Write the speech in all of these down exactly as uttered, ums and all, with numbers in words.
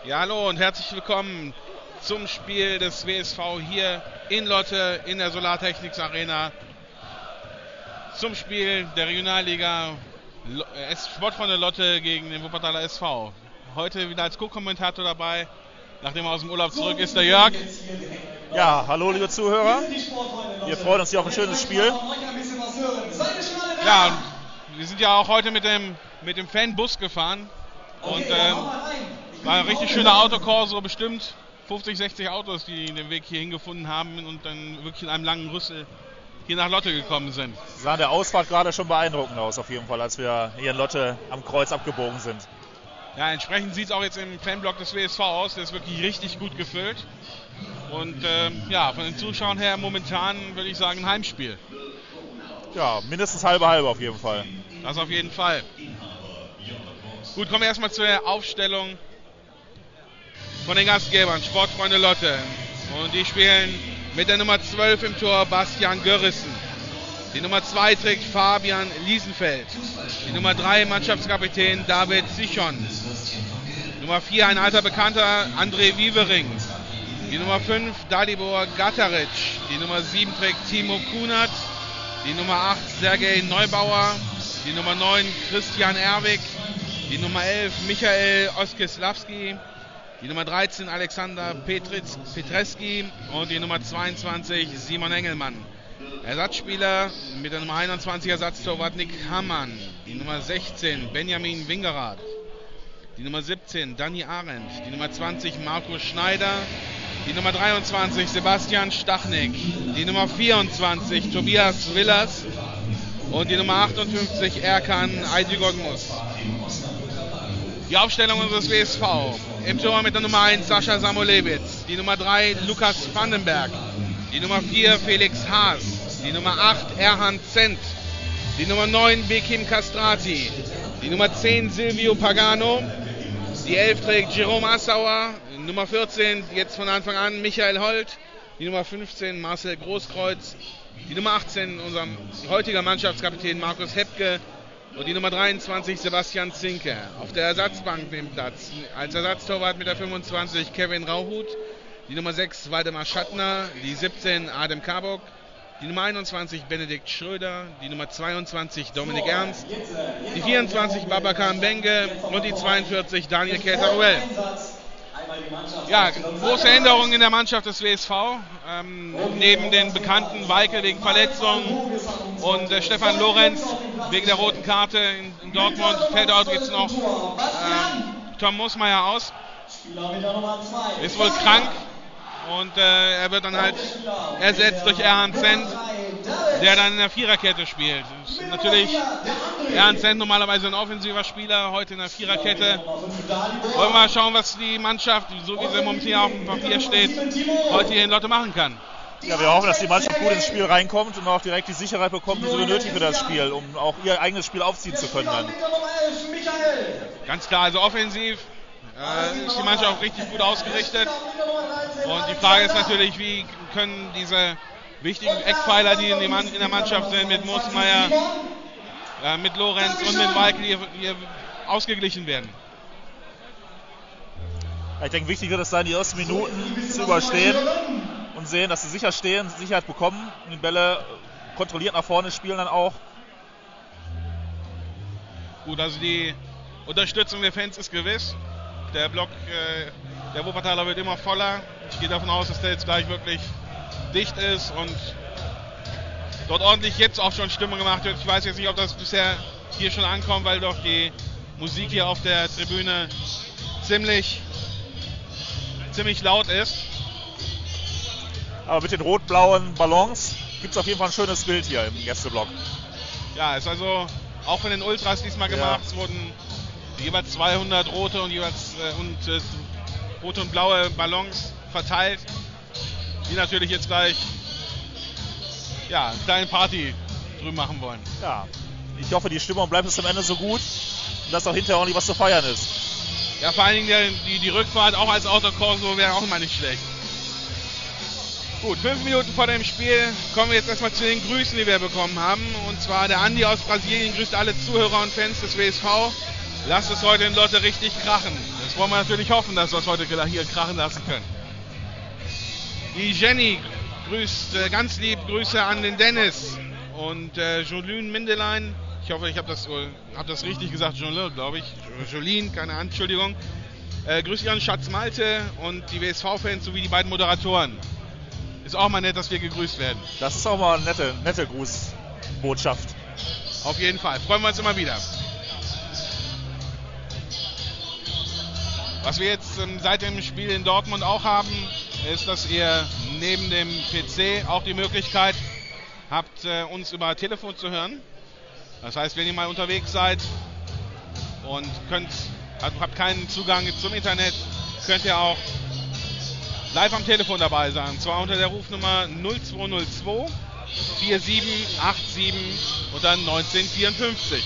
Ja, hallo und herzlich willkommen zum Spiel des W S V hier in Lotte in der Solartechnics Arena. Zum Spiel der Regionalliga Sportfreunde Lotte gegen den Wuppertaler S V. Heute wieder als Co-Kommentator dabei, nachdem er aus dem Urlaub zurück ist, der Jörg. Ja, hallo liebe Zuhörer. Wir freuen uns hier auf ein schönes Spiel. Ja, wir sind ja auch heute mit dem, mit dem Fanbus gefahren und ähm, war ein richtig schöner Autokorso, bestimmt fünfzig, sechzig Autos, die den Weg hierhin gefunden haben und dann wirklich in einem langen Rüssel hier nach Lotte gekommen sind. Sah der Ausfahrt gerade schon beeindruckend aus, auf jeden Fall, als wir hier in Lotte am Kreuz abgebogen sind. Ja, entsprechend sieht es auch jetzt im Fanblock des W S V aus, der ist wirklich richtig gut gefüllt. Und ähm, ja, von den Zuschauern her momentan würde ich sagen ein Heimspiel. Ja, mindestens halbe halbe auf jeden Fall. Das auf jeden Fall. Gut, kommen wir erstmal zur Aufstellung von den Gastgebern, Sportfreunde Lotte. Und die spielen mit der Nummer zwölf im Tor Bastian Görrissen. Die Nummer zwei trägt Fabian Liesenfeld. Die Nummer drei Mannschaftskapitän David Sichon. Nummer vier ein alter Bekannter André Wievering. Die Nummer fünf Dalibor Gataric. Die Nummer sieben trägt Timo Kunert. Die Nummer acht Sergej Neubauer. Die Nummer neun Christian Erwig. Die Nummer elf Michael Oskieslawski. Die Nummer dreizehn Alexander Petritz, Petreski und die Nummer zweiundzwanzig Simon Engelmann. Ersatzspieler mit der Nummer einundzwanzig Ersatztorwart Nick Hammann. Die Nummer sechzehn Benjamin Wingerath. Die Nummer siebzehn Danny Arendt. Die Nummer zwanzig Markus Schneider. Die Nummer dreiundzwanzig Sebastian Stachnik. Die Nummer vierundzwanzig Tobias Willers. Und die Nummer achtundfünfzig Erkan Aydügogmus. Die Aufstellung unseres W S V. Im Tor mit der Nummer eins Sascha Samolewitz. Die Nummer drei Lukas Vandenberg. Die Nummer vier Felix Haas. Die Nummer acht Erhan Zent. Die Nummer neun Bekim Castrati. Die Nummer zehn Silvio Pagano. Die elf trägt Jerome Assauer. Nummer vierzehn jetzt von Anfang an Michael Holt. Die Nummer fünfzehn Marcel Großkreuz. Die Nummer achtzehn unser heutiger Mannschaftskapitän Markus Hepke. Und die Nummer dreiundzwanzig Sebastian Zinke. Auf der Ersatzbank nimmt Platz als Ersatztorwart mit der fünfundzwanzig Kevin Rauhut. Die Nummer sechs Waldemar Schattner. Die siebzehn Adem Kabok. Die Nummer einundzwanzig Benedikt Schröder. Die Nummer zweiundzwanzig Dominik Ernst. Die vierundzwanzig Babacar Mbenge. Und die zweiundvierzig Daniel Keter-Ruel. Ja, große Änderungen in der Mannschaft des W S V. Ähm, neben den bekannten Weike wegen Verletzungen und äh, Stefan Lorenz wegen der roten Karte in, in Dortmund fällt dort jetzt noch ähm, Tom Moosmeier aus. Ist wohl krank und äh, er wird dann halt ersetzt durch Erhan Zent, der dann in der Viererkette spielt. Ist natürlich Erhan Zent normalerweise ein offensiver Spieler, heute in der Viererkette. Wollen wir mal schauen, was die Mannschaft, so wie sie momentan auf dem Papier steht, heute hier in Lotte machen kann. Ja, wir hoffen, dass die Mannschaft gut ins Spiel reinkommt und auch direkt die Sicherheit bekommt, die sie benötigt für das Spiel, um auch ihr eigenes Spiel aufziehen zu können dann. Ganz klar, also offensiv äh, ist die Mannschaft auch richtig gut ausgerichtet. Und die Frage ist natürlich, wie können diese wichtigen Eckpfeiler, die in, die Mann, in der Mannschaft sind, mit Moosmeier, äh, mit Lorenz und mit Weike hier, hier ausgeglichen werden. Ja, ich denke, wichtig wird es sein, die ersten Minuten zu überstehen und sehen, dass sie sicher stehen, Sicherheit bekommen und die Bälle kontrolliert nach vorne spielen dann auch. Gut, also die Unterstützung der Fans ist gewiss. Der Block, äh, der Wuppertaler wird immer voller. Ich gehe davon aus, dass der jetzt gleich wirklich dicht ist und dort ordentlich jetzt auch schon Stimmung gemacht wird. Ich weiß jetzt nicht, ob das bisher hier schon ankommt, weil doch die Musik hier auf der Tribüne ziemlich, ziemlich laut ist. Aber mit den rot-blauen Ballons gibt es auf jeden Fall ein schönes Bild hier im Gästeblock. Ja, ist also auch von den Ultras diesmal gemacht. Ja. Es wurden jeweils zweihundert rote und jeweils äh, und, äh, rote und blaue Ballons verteilt, die natürlich jetzt gleich ja, eine kleine Party drüben machen wollen. Ja, ich hoffe, die Stimmung bleibt bis zum Ende so gut und dass auch hinterher ordentlich was zu feiern ist. Ja, vor allen Dingen der, die, die Rückfahrt auch als Autokorso wäre auch mal nicht schlecht. Gut, fünf Minuten vor dem Spiel kommen wir jetzt erstmal zu den Grüßen, die wir bekommen haben. Und zwar der Andi aus Brasilien grüßt alle Zuhörer und Fans des W S V. Lasst es heute in Lotte richtig krachen. Das wollen wir natürlich hoffen, dass wir es heute hier krachen lassen können. Die Jenny grüßt äh, ganz lieb Grüße an den Dennis und äh, Jolien Mindelein. Ich hoffe, ich habe das, äh, hab das richtig gesagt, Jolien, glaube ich. Jolien, keine Entschuldigung. Äh, grüße ich an Schatz Malte und die W S V-Fans sowie die beiden Moderatoren. Ist auch mal nett, dass wir gegrüßt werden. Das ist auch mal eine nette, nette Grußbotschaft. Auf jeden Fall. Freuen wir uns immer wieder. Was wir jetzt ähm, seit dem Spiel in Dortmund auch haben, ist, dass ihr neben dem P C auch die Möglichkeit habt, äh, uns über Telefon zu hören. Das heißt, wenn ihr mal unterwegs seid und könnt, also habt keinen Zugang zum Internet, könnt ihr auch live am Telefon dabei sein. Und zwar unter der Rufnummer null zwei null zwei vier sieben acht sieben und dann neunzehn vierundfünfzig.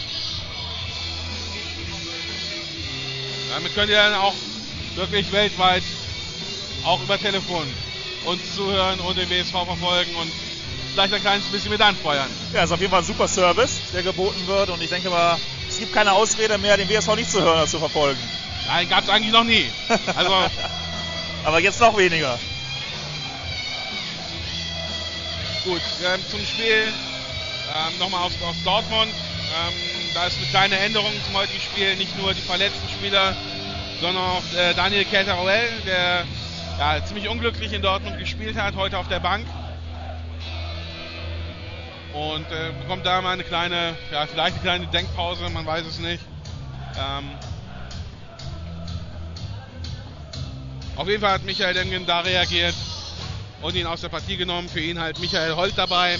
Damit könnt ihr dann auch wirklich weltweit auch über Telefon uns zuhören und den W S V verfolgen und vielleicht ein kleines bisschen mit anfeuern. Ja, ist auf jeden Fall ein super Service, der geboten wird und ich denke mal, es gibt keine Ausrede mehr, den W S V nicht zu hören oder zu verfolgen. Nein, gab es eigentlich noch nie. Also aber jetzt noch weniger. Gut, ähm, zum Spiel ähm, nochmal aus, aus Dortmund. Ähm, da ist eine kleine Änderung zum heutigen Spiel. Nicht nur die verletzten Spieler, sondern auch äh, Daniel Kelteruel, der ja, ziemlich unglücklich in Dortmund gespielt hat, heute auf der Bank. Und äh, bekommt da mal eine kleine, ja, vielleicht eine kleine Denkpause, man weiß es nicht. Ähm, auf jeden Fall hat Michael Demgen da reagiert und ihn aus der Partie genommen. Für ihn halt Michael Holt dabei,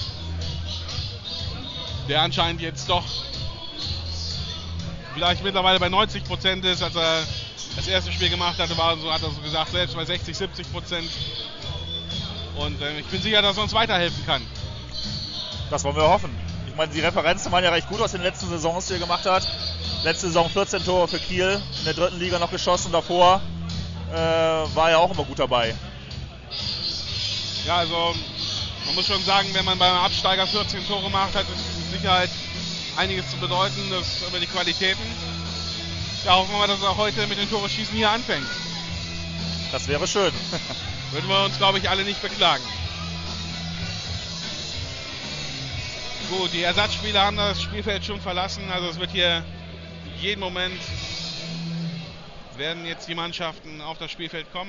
der anscheinend jetzt doch vielleicht mittlerweile bei neunzig Prozent ist. Als er das erste Spiel gemacht hatte, war so, hat er so gesagt, selbst bei sechzig, siebzig Prozent. Und äh, ich bin sicher, dass er uns weiterhelfen kann. Das wollen wir hoffen. Ich meine, die Referenzen waren ja recht gut aus den letzten Saisons, die er gemacht hat. Letzte Saison vierzehn Tore für Kiel, in der dritten Liga noch geschossen. Davor äh, war er auch immer gut dabei. Ja, also man muss schon sagen, wenn man beim Absteiger vierzehn Tore macht, hat es mit Sicherheit einiges zu bedeuten, das über die Qualitäten. Ja, hoffen wir mal, dass er heute mit den Tore schießen hier anfängt. Das wäre schön. Würden wir uns, glaube ich, alle nicht beklagen. Gut, die Ersatzspieler haben das Spielfeld schon verlassen, also es wird hier jeden Moment werden jetzt die Mannschaften auf das Spielfeld kommen.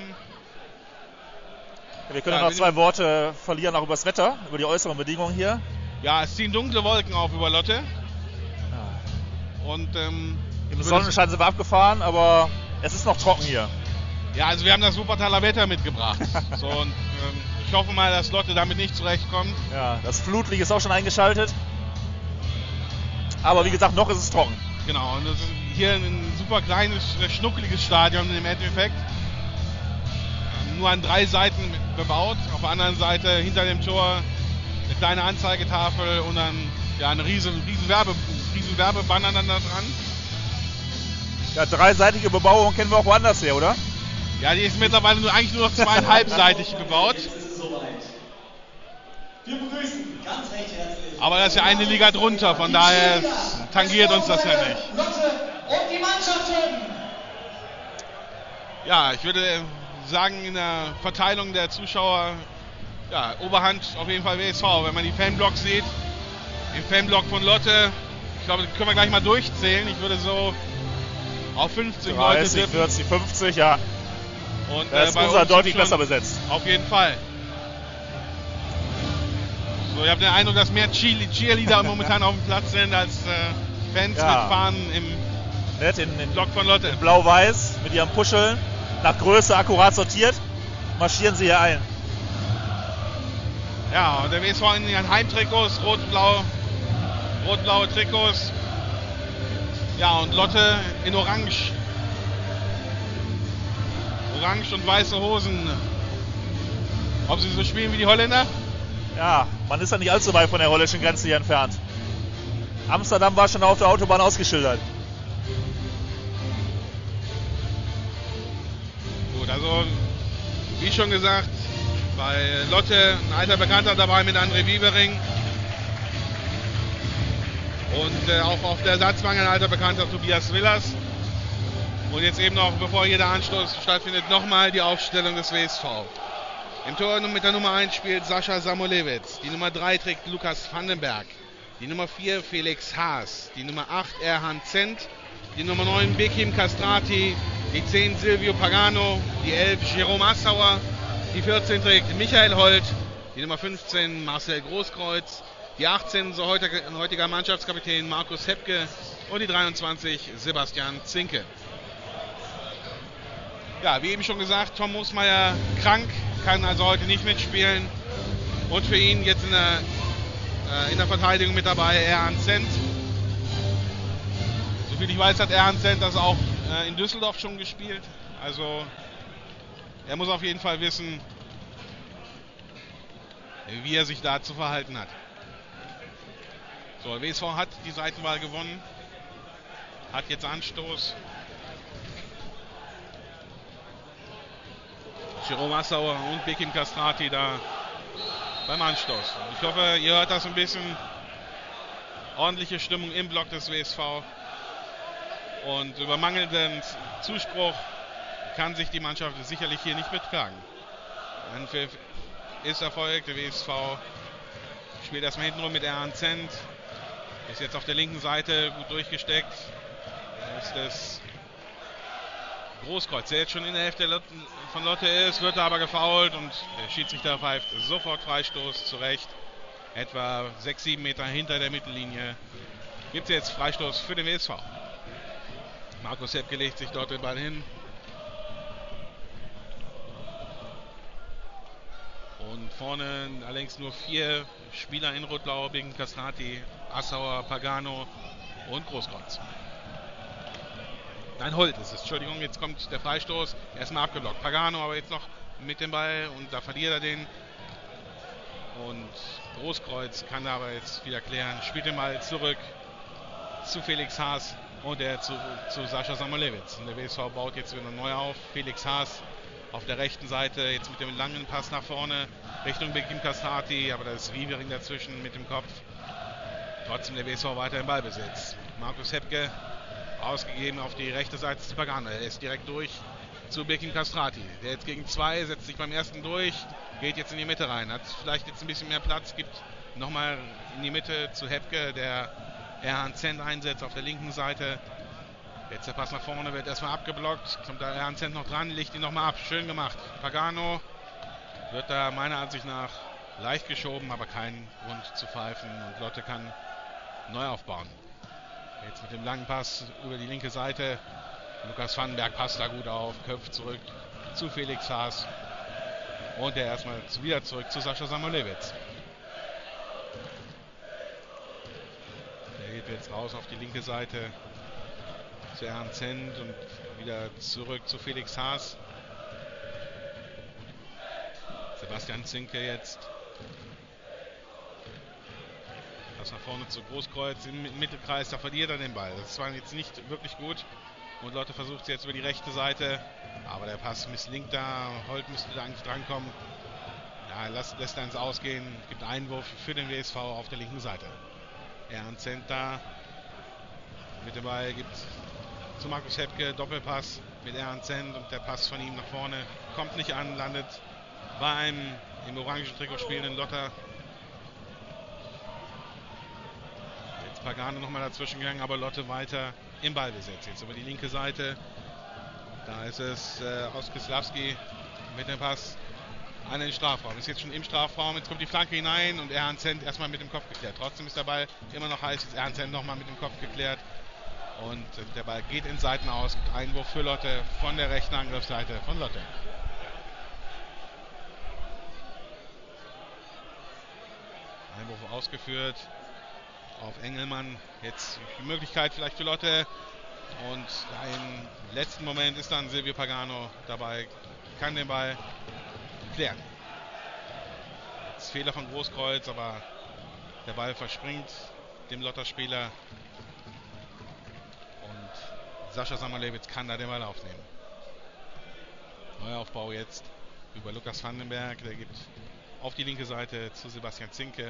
Wir können ja, noch zwei Worte verlieren, auch über das Wetter, über die äußeren Bedingungen hier. Ja, es ziehen dunkle Wolken auf über Lotte. Ja. Und ähm, im Sonnenschein sind wir abgefahren, aber es ist noch trocken hier. Ja, also wir haben das Wuppertaler Wetter mitgebracht. So, und ähm, ich hoffe mal, dass Lotte damit nicht zurechtkommt. Ja, das Flutlicht ist auch schon eingeschaltet. Aber wie gesagt, noch ist es trocken. Genau, und das ist hier ein super kleines, schnuckeliges Stadion im Endeffekt. Ähm, nur an drei Seiten bebaut. Auf der anderen Seite hinter dem Tor eine kleine Anzeigetafel und dann ja, eine riesen, riesen, Werbe, riesen Werbebanner dann da dran. Ja, dreiseitige Bebauung kennen wir auch woanders her, oder? Ja, die ist mittlerweile nur, eigentlich nur noch zweieinhalbseitig gebaut. Wir begrüßen ganz recht herzlich. Aber das ist ja eine Liga drunter, von daher tangiert uns das ja nicht. Lotte und die Mannschaften. Ja, ich würde sagen, in der Verteilung der Zuschauer, ja, Oberhand auf jeden Fall W S V. Wenn man die Fanblocks sieht, im Fanblock von Lotte, ich glaube, das können wir gleich mal durchzählen. Ich würde so auf fünfzig Leute tippen. vierzig, fünfzig, ja. Und da äh, ist bei unser uns deutlich besser besetzt. Auf jeden Fall. So, ich habe den Eindruck, dass mehr Cheerleader momentan auf dem Platz sind als äh, Fans ja. mit Fahnen im Nett, in, in Block von Lotte. Blau-Weiß mit ihren Puscheln, nach Größe akkurat sortiert, marschieren sie hier ein. Ja, und der W S V in ihren Heimtrikots, rot-blau, rot-blaue Trikots. Ja, und Lotte in Orange. Orange und weiße Hosen. Ob sie so spielen wie die Holländer? Ja, man ist ja nicht allzu weit von der holländischen Grenze hier entfernt. Amsterdam war schon auf der Autobahn ausgeschildert. Gut, also wie schon gesagt, bei Lotte ein alter Bekannter dabei mit André Wiebering. Und äh, auch auf der Ersatzbank ein alter Bekannter, Tobias Willers. Und jetzt eben noch, bevor hier der Anstoß stattfindet, nochmal die Aufstellung des W S V. Im Tor mit der Nummer eins spielt Sascha Samolewitz. Die Nummer drei trägt Lukas Vandenberg. Die Nummer vier Felix Haas. Die Nummer acht Erhan Zent. Die Nummer neun Bekim Castrati. Die zehn Silvio Pagano. Die elf Jerome Assauer. Die vierzehn trägt Michael Holt. Die Nummer fünfzehn Marcel Großkreuz. Die achtzehn, so heutiger, heutiger Mannschaftskapitän Markus Hepke. Und die dreiundzwanzig Sebastian Zinke. Ja, wie eben schon gesagt, Tom Moosmeier krank, kann also heute nicht mitspielen. Und für ihn jetzt in der, äh, in der Verteidigung mit dabei Erhan Zent. Soviel ich weiß, hat Erhan Zent das auch äh, in Düsseldorf schon gespielt. Also er muss auf jeden Fall wissen, wie er sich da zu verhalten hat. So, W S V hat die Seitenwahl gewonnen. Hat jetzt Anstoß. Jerome Assauer und Bekim Castrati da beim Anstoß. Ich hoffe, ihr hört das ein bisschen. Ordentliche Stimmung im Block des W S V. Und über mangelnden Zuspruch kann sich die Mannschaft sicherlich hier nicht beklagen. Ein Pfiff ist erfolgt. Der W S V spielt erstmal hintenrum mit Erhan Zent. Ist jetzt auf der linken Seite gut durchgesteckt. Da ist das Großkreuz, der jetzt schon in der Hälfte von Lotte ist, wird aber gefoult und der Schiedsrichter pfeift sofort Freistoß zurecht. Etwa sechs, sieben Meter hinter der Mittellinie gibt es jetzt Freistoß für den W S V. Markus Hepke legt sich dort den Ball hin. Und vorne allerdings nur vier Spieler in Rot-Blau, Bekim Castrati, Assauer, Pagano und Großkreuz. Nein, Holt ist es. Entschuldigung, jetzt kommt der Freistoß. Erstmal abgeblockt. Pagano aber jetzt noch mit dem Ball und da verliert er den. Und Großkreuz kann aber jetzt wieder klären. Spielt den Ball zurück zu Felix Haas und der zu, zu Sascha Samolewitz. Und der W S V baut jetzt wieder neu auf. Felix Haas auf der rechten Seite, jetzt mit dem langen Pass nach vorne Richtung Bekim Castrati, aber da ist Rievering dazwischen mit dem Kopf. Trotzdem der W S V weiter im Ballbesitz. Markus Hepke ausgegeben auf die rechte Seite zu Pagano. Er ist direkt durch zu Bekim Castrati. Der jetzt gegen zwei, setzt sich beim ersten durch, geht jetzt in die Mitte rein. Hat vielleicht jetzt ein bisschen mehr Platz, gibt nochmal in die Mitte zu Hepke, der Erhan Zent einsetzt auf der linken Seite. Jetzt der Pass nach vorne wird erstmal abgeblockt. Kommt da Erhan Zent noch dran, legt ihn nochmal ab. Schön gemacht. Pagano wird da meiner Ansicht nach leicht geschoben, aber kein Grund zu pfeifen. Und Lotte kann neu aufbauen. Jetzt mit dem langen Pass über die linke Seite. Lukas Vandenberg passt da gut auf, köpft zurück zu Felix Haas. Und der erstmal wieder zurück zu Sascha Samolewitz. Der geht jetzt raus auf die linke Seite zu Erhan Zent und wieder zurück zu Felix Haas. Sebastian Zinke jetzt. Das nach vorne zu Großkreuz im Mittelkreis, da verliert er den Ball. Das war jetzt nicht wirklich gut. Und Lotte versucht es jetzt über die rechte Seite. Aber der Pass misslingt da. Holt müsste da eigentlich drankommen. Ja, lässt, lässt er ins Ausgehen. Gibt Einwurf für den W S V auf der linken Seite. Erhan Zent da. Mit dem Ball gibt zu Markus Hepke Doppelpass mit Erhan Zent. Und der Pass von ihm nach vorne kommt nicht an. Landet bei einem im orangen Trikot spielenden Lotter. Pagano nochmal dazwischen gegangen, aber Lotte weiter im Ballbesitz. Jetzt über die linke Seite. Da ist es äh, Oskislavski mit dem Pass an den Strafraum. Ist jetzt schon im Strafraum. Jetzt kommt die Flanke hinein und Erhan Zent erstmal mit dem Kopf geklärt. Trotzdem ist der Ball immer noch heiß. Jetzt Erhan Zent nochmal mit dem Kopf geklärt. Und äh, der Ball geht in Seiten aus. Einwurf für Lotte von der rechten Angriffsseite von Lotte. Einwurf ausgeführt auf Engelmann. Jetzt die Möglichkeit vielleicht für Lotte. Und im letzten Moment ist dann Silvio Pagano dabei. Kann den Ball klären. Das ist Fehler von Großkreuz, aber der Ball verspringt dem Lotter-Spieler. Und Sascha Samolewitz kann da den Ball aufnehmen. Neuaufbau jetzt über Lukas Vandenberg. Der gibt auf die linke Seite zu Sebastian Zinke.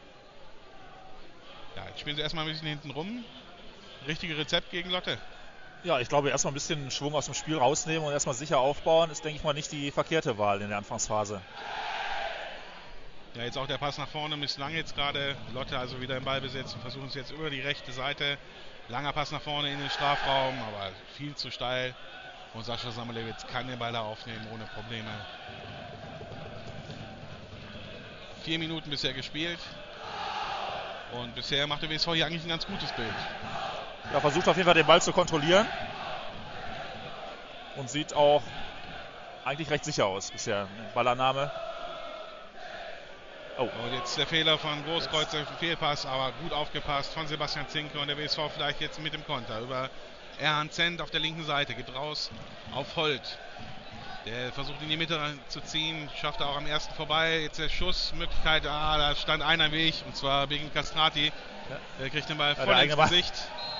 Ja, jetzt spielen sie erstmal ein bisschen hinten rum. Richtige Rezept gegen Lotte. Ja, ich glaube, erstmal ein bisschen Schwung aus dem Spiel rausnehmen und erstmal sicher aufbauen, ist, denke ich mal, nicht die verkehrte Wahl in der Anfangsphase. Ja, jetzt auch der Pass nach vorne misslang jetzt gerade. Lotte also wieder im Ballbesitz und versuchen es jetzt über die rechte Seite. Langer Pass nach vorne in den Strafraum, aber viel zu steil. Und Sascha Samuelewitz kann den Ball da aufnehmen ohne Probleme. Vier Minuten bisher gespielt. Und bisher macht der W S V hier eigentlich ein ganz gutes Bild. Ja, versucht auf jeden Fall den Ball zu kontrollieren. Und sieht auch eigentlich recht sicher aus bisher. Ballannahme. Oh. Und jetzt der Fehler von Großkreuzer, Fehlpass, aber gut aufgepasst von Sebastian Zinke und der W S V vielleicht jetzt mit dem Konter über Erhan Zent auf der linken Seite, geht raus auf Holt. Der versucht in die Mitte zu ziehen, schafft er auch am ersten vorbei. Jetzt der Schussmöglichkeit, ah, da stand einer im Weg, und zwar Begin Castrati. Ja. Der kriegt den Ball voll ja, ins Gesicht.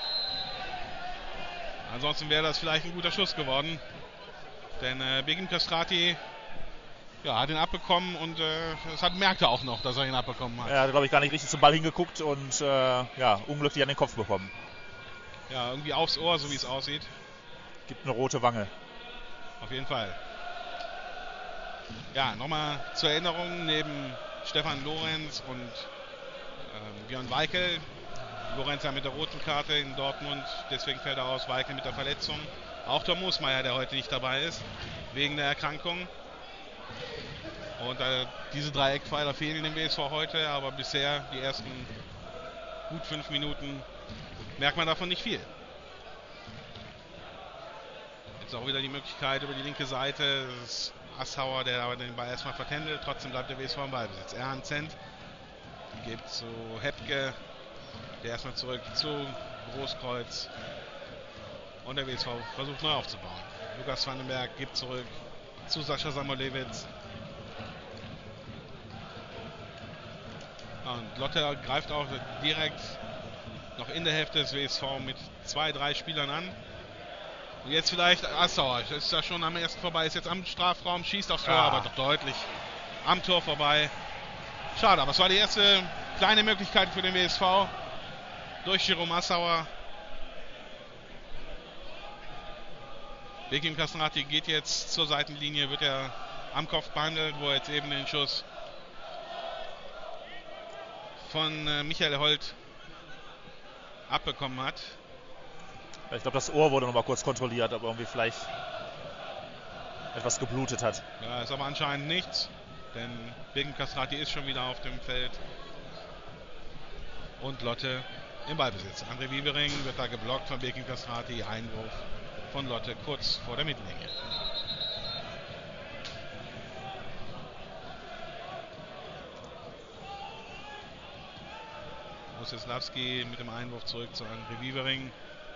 Ansonsten wäre das vielleicht ein guter Schuss geworden. Denn äh, Begin Castrati ja, hat ihn abbekommen und äh, das hat, merkte auch noch, dass er ihn abbekommen hat. Er hat, glaube ich, gar nicht richtig zum Ball hingeguckt und äh, ja, unglücklich an den Kopf bekommen. Ja, irgendwie aufs Ohr, so wie es aussieht. Gibt eine rote Wange. Auf jeden Fall. Ja, nochmal zur Erinnerung, neben Stefan Lorenz und ähm, Björn Weikel. Lorenz ja mit der roten Karte in Dortmund, deswegen fällt er aus, Weikel mit der Verletzung. Auch Tom Moosmeier, der heute nicht dabei ist, wegen der Erkrankung. Und äh, diese drei Eckpfeiler fehlen dem W S V heute, aber bisher die ersten gut fünf Minuten merkt man davon nicht viel. Jetzt auch wieder die Möglichkeit über die linke Seite. Das ist Assauer, der aber den Ball erstmal vertändelt. Trotzdem bleibt der W S V im Ballbesitz. Erhan Zent gibt zu Hepke, der erstmal zurück zu Großkreuz. Und der W S V versucht neu aufzubauen. Lukas Vandenberg gibt zurück zu Sascha Samuelewitz. Und Lotte greift auch direkt noch in der Hälfte des W S V mit zwei, drei Spielern an. Und jetzt vielleicht Assauer, das ist ja schon am ersten vorbei, ist jetzt am Strafraum, schießt aufs Tor, ja. aber doch deutlich am Tor vorbei. Schade, aber es war die erste kleine Möglichkeit für den W S V durch Jerome Assauer. Begin Castrati geht jetzt zur Seitenlinie, wird er am Kopf behandelt, wo er jetzt eben den Schuss von äh, Michael Holt abbekommen hat. Ich glaube, das Ohr wurde noch mal kurz kontrolliert, ob irgendwie vielleicht etwas geblutet hat. Ja, ist aber anscheinend nichts, denn Begin Castrati ist schon wieder auf dem Feld. Und Lotte im Ballbesitz. André Wiebering wird da geblockt von Begin Castrati. Einwurf von Lotte kurz vor der Mittellinie. Museslawski mit dem Einwurf zurück zu André Wiebering.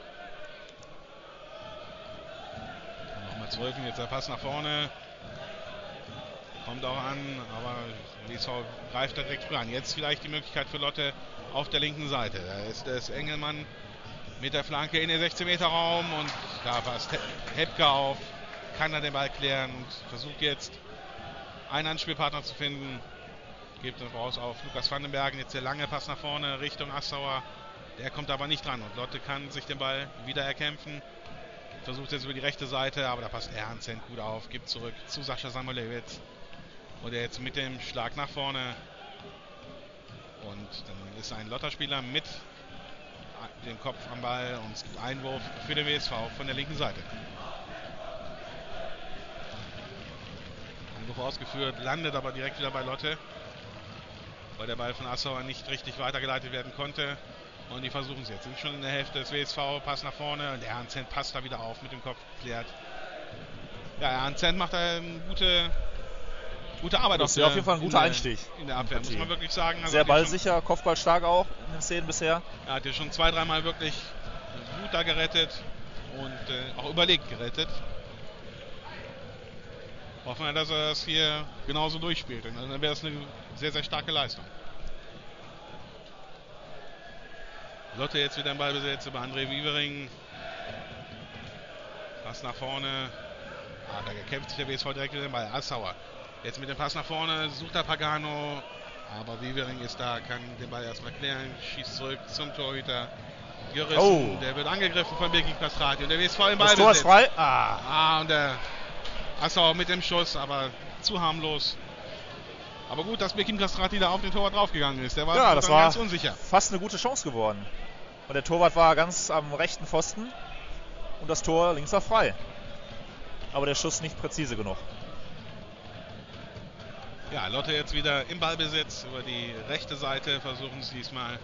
Nochmal zurück, jetzt der Pass nach vorne. Kommt auch an, aber W S V greift direkt früh an. Jetzt vielleicht die Möglichkeit für Lotte auf der linken Seite. Da ist es Engelmann mit der Flanke in den sechzehn Meter Raum und da passt Hepke auf. Kann er den Ball klären und versucht jetzt einen Anspielpartner zu finden. Gibt es raus auf Lukas Vandenberg. Jetzt der lange Pass nach vorne Richtung Assauer. Der kommt aber nicht dran und Lotte kann sich den Ball wieder erkämpfen. Versucht jetzt über die rechte Seite, aber da passt Erhan Zent gut auf. Gibt zurück zu Sascha Samuelewitz. Und er jetzt mit dem Schlag nach vorne. Und dann ist ein Lotter-Spieler mit dem Kopf am Ball und es gibt Einwurf für den W S V von der linken Seite. Einwurf ausgeführt, landet aber direkt wieder bei Lotte, weil der Ball von Assauer nicht richtig weitergeleitet werden konnte. Und die versuchen es jetzt. Sind schon in der Hälfte des W S V, Pass nach vorne und der Erhan Zent passt da wieder auf, mit dem Kopf geklärt. Ja, Erhan Zent macht da eine gute Gute Arbeit. Das ist ja auf jeden Fall ein guter der, Einstieg. In der Abwehr, muss man wirklich sagen. Also sehr ballsicher, Kopfballstark auch in den Szenen bisher. Er hat ja schon zwei, dreimal wirklich gut da gerettet und äh, auch überlegt gerettet. Hoffen wir, dass er das hier genauso durchspielt. Und dann wäre es eine sehr, sehr starke Leistung. Lotte jetzt wieder im Ballbesitz über André Wiebering. Pass nach vorne. Ah, da kämpft sich der W S V direkt wieder den Ball. Assauer. Jetzt mit dem Pass nach vorne sucht er Pagano, aber Wiebering ist da, kann den Ball erstmal klären, schießt zurück zum Torhüter gerissen. Oh. Der wird angegriffen von Birkin Castrati und der W S V im Ball. Das Tor ist frei. Ah. Ah, und der Assauer mit dem Schuss, aber zu harmlos. Aber gut, dass Birkin Castrati da auf den Torwart draufgegangen ist. Der war, ja, das dann war ganz unsicher. Fast eine gute Chance geworden. Und der Torwart war ganz am rechten Pfosten und das Tor links war frei. Aber der Schuss nicht präzise genug. Ja, Lotte jetzt wieder im Ballbesitz über die rechte Seite. Versuchen sie diesmal.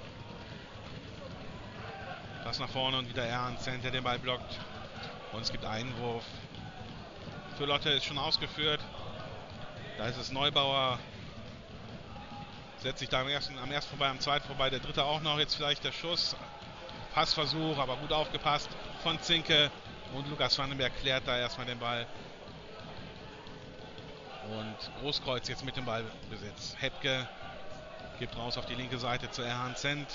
Pass nach vorne und wieder Ernst, der den Ball blockt. Und es gibt Einwurf. Für Lotte ist schon ausgeführt. Da ist es Neubauer. Setzt sich da am ersten, am ersten vorbei, am zweiten vorbei. Der dritte auch noch. Jetzt vielleicht der Schuss. Passversuch, aber gut aufgepasst von Zinke. Und Lukas Vandenberg klärt da erstmal den Ball. Und Großkreuz jetzt mit dem Ballbesitz. Hepke gibt raus auf die linke Seite zu Erhan Zent.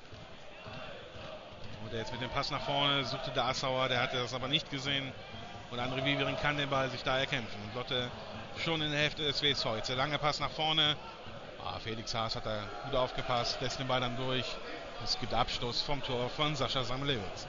Und der jetzt mit dem Pass nach vorne suchte der Assauer, der hatte das aber nicht gesehen. Und André Viviering kann den Ball sich da erkämpfen. Und Lotte schon in der Hälfte des W S V. Jetzt der lange Pass nach vorne. Ah, Felix Haas hat da gut aufgepasst, lässt den Ball dann durch. Es gibt Abstoß vom Tor von Sascha Samuelewitz.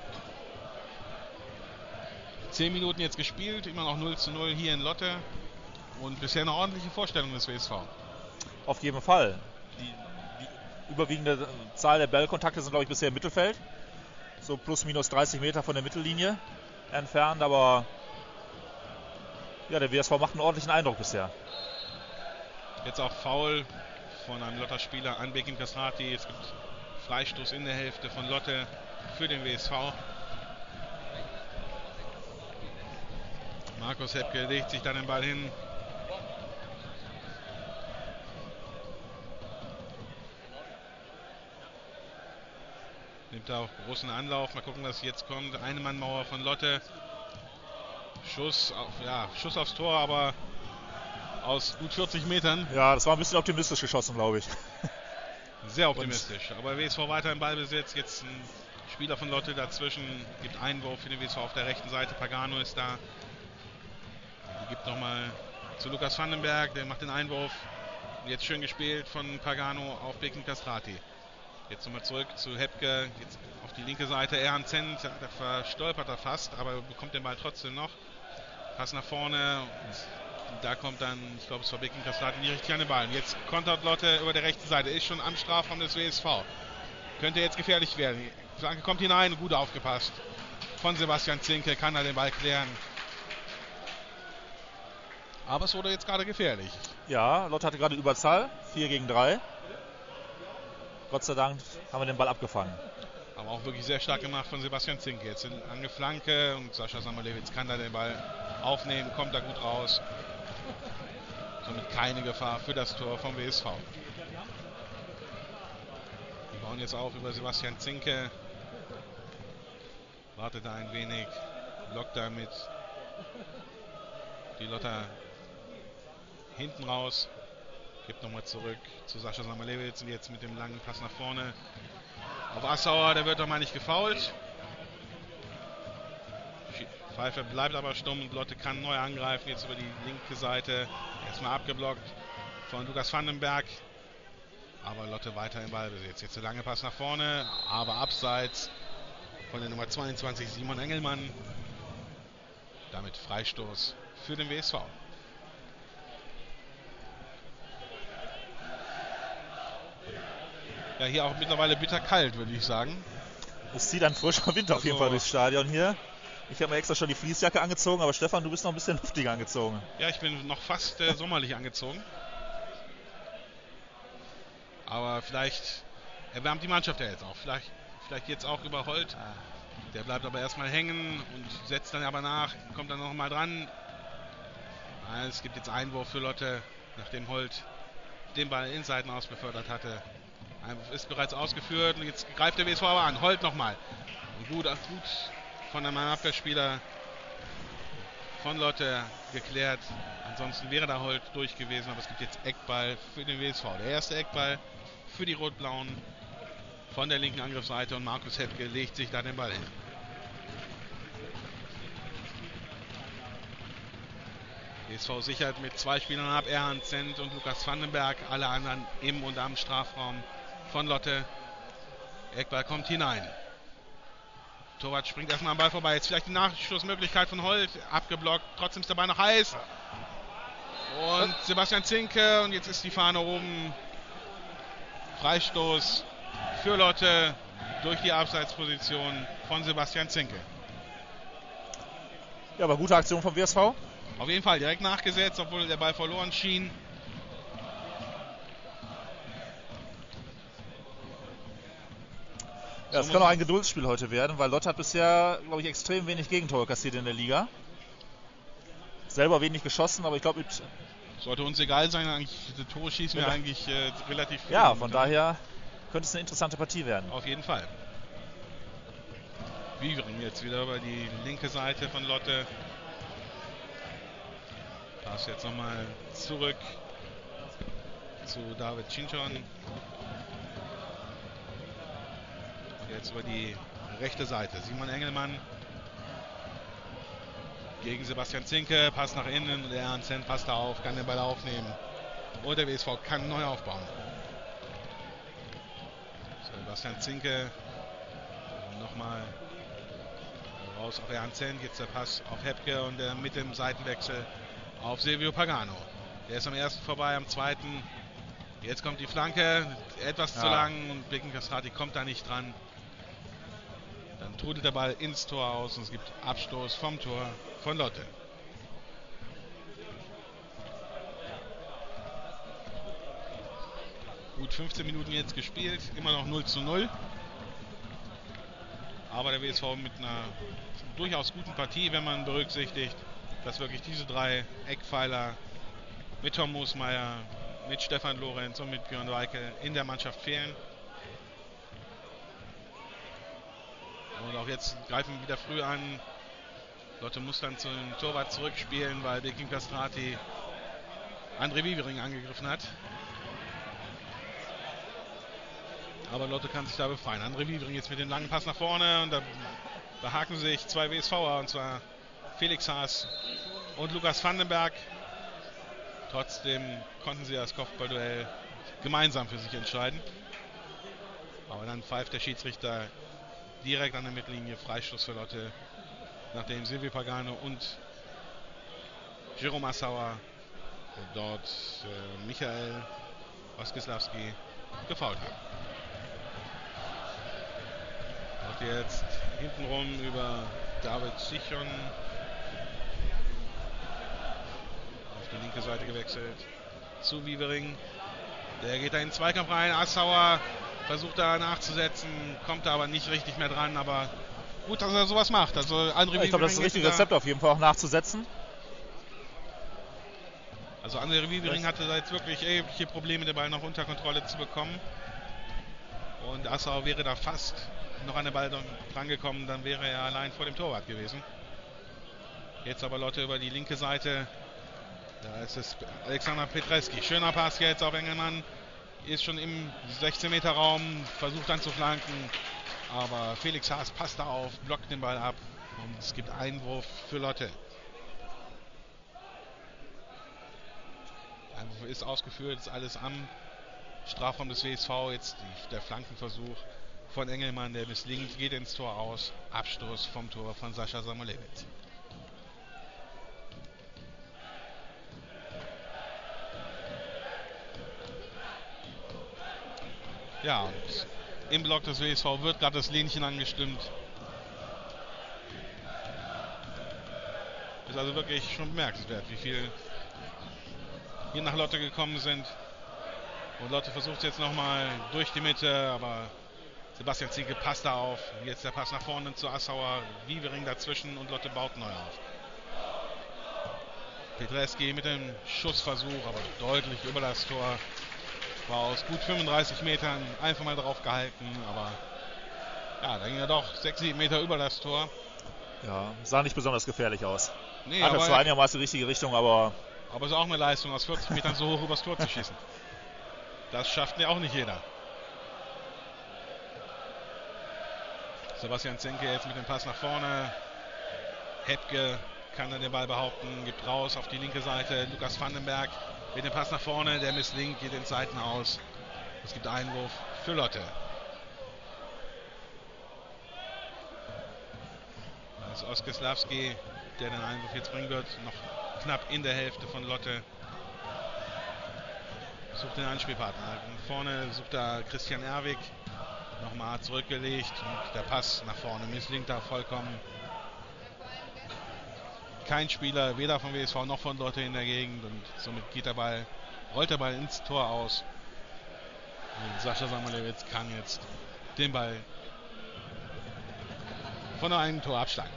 Zehn Minuten jetzt gespielt, immer noch null zu null hier in Lotte. Und bisher eine ordentliche Vorstellung des W S V. Auf jeden Fall. Die, die überwiegende Zahl der Ballkontakte sind, glaube ich, bisher im Mittelfeld. So plus minus dreißig Meter von der Mittellinie entfernt. Aber ja, der W S V macht einen ordentlichen Eindruck bisher. Jetzt auch Foul von einem Lotter-Spieler an Birkin Castrati. Es gibt Freistoß in der Hälfte von Lotte für den W S V. Markus Hepke legt sich dann den Ball hin. Nimmt da auch großen Anlauf. Mal gucken, was jetzt kommt. Eine Mannmauer von Lotte. Schuss, auf, ja, Schuss aufs Tor, aber aus gut vierzig Metern. Ja, das war ein bisschen optimistisch geschossen, glaube ich. Sehr optimistisch. Und aber W S V weiter im Ballbesitz. Jetzt ein Spieler von Lotte dazwischen. Gibt Einwurf für den W S V auf der rechten Seite. Pagano ist da. Die gibt nochmal zu Lukas Vandenberg. Der macht den Einwurf. Jetzt schön gespielt von Pagano auf Birkin Castrati. Jetzt nochmal zurück zu Hepke. Jetzt auf die linke Seite. Erhan Zent. Der verstolpert er fast, aber bekommt den Ball trotzdem noch. Pass nach vorne. Und da kommt dann, ich glaube, es war Birkin Castrati, nicht richtig an den Ball. Jetzt kontert Lotte über der rechten Seite. Ist schon am Strafraum des W S V. Könnte jetzt gefährlich werden. Die Flanke kommt hinein. Gut aufgepasst. Von Sebastian Zinke. Kann er den Ball klären. Aber es wurde jetzt gerade gefährlich. Ja, Lotte hatte gerade Überzahl. vier gegen drei. Gott sei Dank haben wir den Ball abgefangen. Aber auch wirklich sehr stark gemacht von Sebastian Zinke. Jetzt in eine Flanke und Sascha Samuelewitz kann da den Ball aufnehmen, kommt da gut raus. Somit keine Gefahr für das Tor vom W S V. Die bauen jetzt auf über Sebastian Zinke. Wartet da ein wenig. Lockt damit die Lotter hinten raus. Gibt nochmal zurück zu Sascha Samuelewitz und jetzt mit dem langen Pass nach vorne auf Assauer. Der wird doch mal nicht gefoult. Pfeiffer bleibt aber stumm und Lotte kann neu angreifen. Jetzt über die linke Seite. Erstmal abgeblockt von Lukas Vandenberg. Aber Lotte weiter im Ballbesitz. Jetzt der lange Pass nach vorne, aber abseits von der Nummer zweiundzwanzig Simon Engelmann. Damit Freistoß für den W S V. Ja, hier auch mittlerweile bitterkalt, würde ich sagen. Es zieht ein frischer Wind auf Also, jeden Fall durchs Stadion hier. Ich habe mir extra schon die Fließjacke angezogen, aber Stefan, du bist noch ein bisschen luftiger angezogen. Ja, ich bin noch fast äh, sommerlich angezogen. Aber vielleicht erwärmt die Mannschaft ja jetzt auch. Vielleicht, vielleicht jetzt auch über Holt. Der bleibt aber erstmal hängen und setzt dann aber nach. Kommt dann nochmal dran. Es gibt jetzt Einwurf für Lotte, nachdem Holt den Ball in Seiten aus befördert hatte. Einwurf ist bereits ausgeführt und jetzt greift der W S V aber an. Holt nochmal. Gut, gut von einem Abwehrspieler von Lotte geklärt. Ansonsten wäre da Holt durch gewesen, aber es gibt jetzt Eckball für den W S V. Der erste Eckball für die Rot-Blauen von der linken Angriffsseite und Markus Hepke legt sich da den Ball hin. W S V sichert mit zwei Spielern ab, Erhan Zent und Lukas Vandenberg, alle anderen im und am Strafraum von Lotte. Eckball kommt hinein. Torwart springt erstmal am Ball vorbei. Jetzt vielleicht die Nachschussmöglichkeit von Holt. Abgeblockt. Trotzdem ist der Ball noch heiß. Und Sebastian Zinke. Und jetzt ist die Fahne oben. Freistoß für Lotte durch die Abseitsposition von Sebastian Zinke. Ja, aber gute Aktion vom W S V. Auf jeden Fall direkt nachgesetzt, obwohl der Ball verloren schien. Ja, es kann auch ein Geduldsspiel heute werden, weil Lotte hat bisher, glaube ich, extrem wenig Gegentore kassiert in der Liga. Selber wenig geschossen, aber ich glaube, mit sollte uns egal sein, eigentlich, die Tore schießen wir ja. eigentlich äh, relativ viel. Ja, von daher könnte es eine interessante Partie werden. Auf jeden Fall. Wiegering jetzt wieder über die linke Seite von Lotte. Pass jetzt nochmal zurück zu David Chinchon. Jetzt über die rechte Seite. Simon Engelmann gegen Sebastian Zinke. Pass nach innen und der Ernst passt da auf, kann den Ball aufnehmen. Und der W S V kann neu aufbauen. Sebastian Zinke nochmal raus auf Ernst. Jetzt der Pass auf Hepke und der mit dem Seitenwechsel auf Silvio Pagano. Der ist am ersten vorbei, am zweiten. Jetzt kommt die Flanke. Etwas ja. zu lang und Bekin Castrati kommt da nicht dran. Dann trudelt der Ball ins Tor aus und es gibt Abstoß vom Tor von Lotte. Gut fünfzehn Minuten jetzt gespielt, immer noch null zu null. Aber der W S V mit einer durchaus guten Partie, wenn man berücksichtigt, dass wirklich diese drei Eckpfeiler mit Tom Moosmeier, mit Stefan Lorenz und mit Björn Weike in der Mannschaft fehlen. Und auch jetzt greifen wir wieder früh an. Lotte muss dann zum Torwart zurückspielen, weil Bekin Castrati André Wievering angegriffen hat. Aber Lotte kann sich da befreien. André Wievering jetzt mit dem langen Pass nach vorne und da behaken sich zwei W S V'er, und zwar Felix Haas und Lukas Vandenberg. Trotzdem konnten sie das Kopfballduell gemeinsam für sich entscheiden. Aber dann pfeift der Schiedsrichter direkt an der Mittellinie Freistoß für Lotte, nachdem Silvio Pagano und Jerome Assauer dort äh, Michael Oskislawski gefoult haben. Auch jetzt hintenrum über David Chichon auf die linke Seite gewechselt zu Wievering. Der geht da in den Zweikampf rein. Assauer versucht da nachzusetzen, kommt da aber nicht richtig mehr dran, aber gut, dass er sowas macht. Also André ja, ich glaube, das ist das richtige Rezept auf jeden Fall auch nachzusetzen. Also André Wievering hatte da jetzt wirklich erhebliche Probleme, den Ball noch unter Kontrolle zu bekommen. Und Assauer wäre da fast noch an den Ball dran gekommen, dann wäre er allein vor dem Torwart gewesen. Jetzt aber Lotte über die linke Seite. Da ist es Alexander Petreski. Schöner Pass jetzt auf Engelmann. Ist schon im sechzehn Meter Raum, versucht dann zu flanken. Aber Felix Haas passt da auf, blockt den Ball ab. Und es gibt Einwurf für Lotte. Einwurf ist ausgeführt, ist alles am Strafraum des W S V. Jetzt die, der Flankenversuch von Engelmann, der misslingt, geht ins Tor aus. Abstoß vom Tor von Sascha Samolewitz. Ja, und im Block des W S V wird gerade das Lähnchen angestimmt. Ist also wirklich schon bemerkenswert, wie viel hier nach Lotte gekommen sind. Und Lotte versucht es jetzt nochmal durch die Mitte, aber Sebastian Zinke passt da auf. Jetzt der Pass nach vorne zu Assauer, Wievering dazwischen und Lotte baut neu auf. Petreski mit dem Schussversuch, aber deutlich über das Tor. War aus gut fünfunddreißig Metern einfach mal drauf gehalten, aber ja, da ging er doch sechs, sieben Meter über das Tor. Ja, sah nicht besonders gefährlich aus. Nee, Hatte aber zwar einigermaßen die richtige Richtung, aber... Aber es ist auch eine Leistung, aus vierzig Metern so hoch übers Tor zu schießen. Das schafft ja auch nicht jeder. Sebastian Zinke jetzt mit dem Pass nach vorne. Hepke kann dann den Ball behaupten, gibt raus auf die linke Seite. Lukas Vandenberg mit dem Pass nach vorne, der misslingt, geht in Seiten aus. Es gibt Einwurf für Lotte. Das ist Oskar Slavski, der den Einwurf jetzt bringen wird. Noch knapp in der Hälfte von Lotte. Sucht den Anspielpartner. Vorne sucht da Christian Erwig. Nochmal zurückgelegt und der Pass nach vorne misslingt da vollkommen. Kein Spieler, weder von W S V noch von Lotte in der Gegend, und somit geht der Ball, rollt der Ball ins Tor aus. Und Sascha Samuelewitz kann jetzt den Ball von einem Tor abschlagen.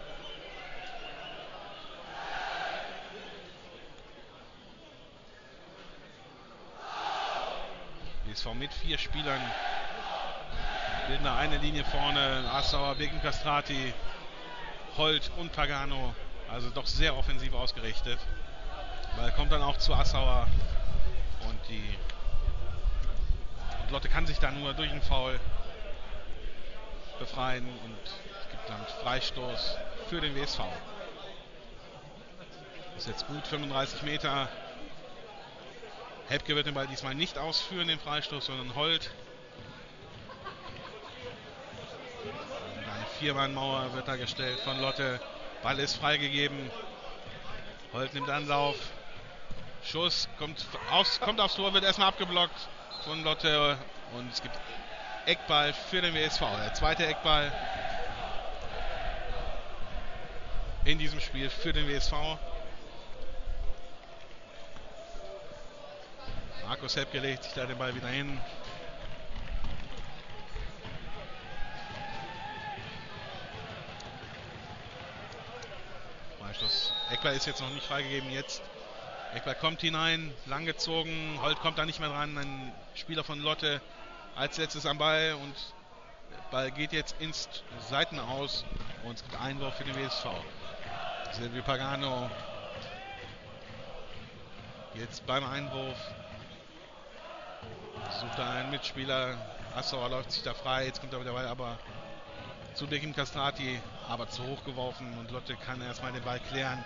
W S V mit vier Spielern bilden da eine Linie vorne. Assauer, Birken Castrati, Holt und Pagano. Also doch sehr offensiv ausgerichtet. Ball kommt dann auch zu Assauer. Und die und Lotte kann sich dann nur durch einen Foul befreien. Und es gibt dann Freistoß für den W S V. Das ist jetzt gut fünfunddreißig Meter. Hebke wird den Ball diesmal nicht ausführen, den Freistoß, sondern Holt. Und eine Viermann-Mauer wird da gestellt von Lotte. Ball ist freigegeben. Holt nimmt Anlauf. Schuss kommt, aus, kommt aufs Tor, wird erstmal abgeblockt von Lotte. Und es gibt Eckball für den W S V. Der zweite Eckball in diesem Spiel für den W S V. Markus Hebke legt sich da den Ball wieder hin. Freistoß. Eckball ist jetzt noch nicht freigegeben. Jetzt Eckball kommt hinein, langgezogen. Holt kommt da nicht mehr dran. Ein Spieler von Lotte als letztes am Ball, und der Ball geht jetzt ins Seitenaus und es gibt Einwurf für den W S V. Silvio Pagano jetzt beim Einwurf. Sucht da einen Mitspieler. Assauer läuft sich da frei. Jetzt kommt aber der Ball aber zu Birkin Castrati, aber zu hoch geworfen, und Lotte kann erstmal den Ball klären.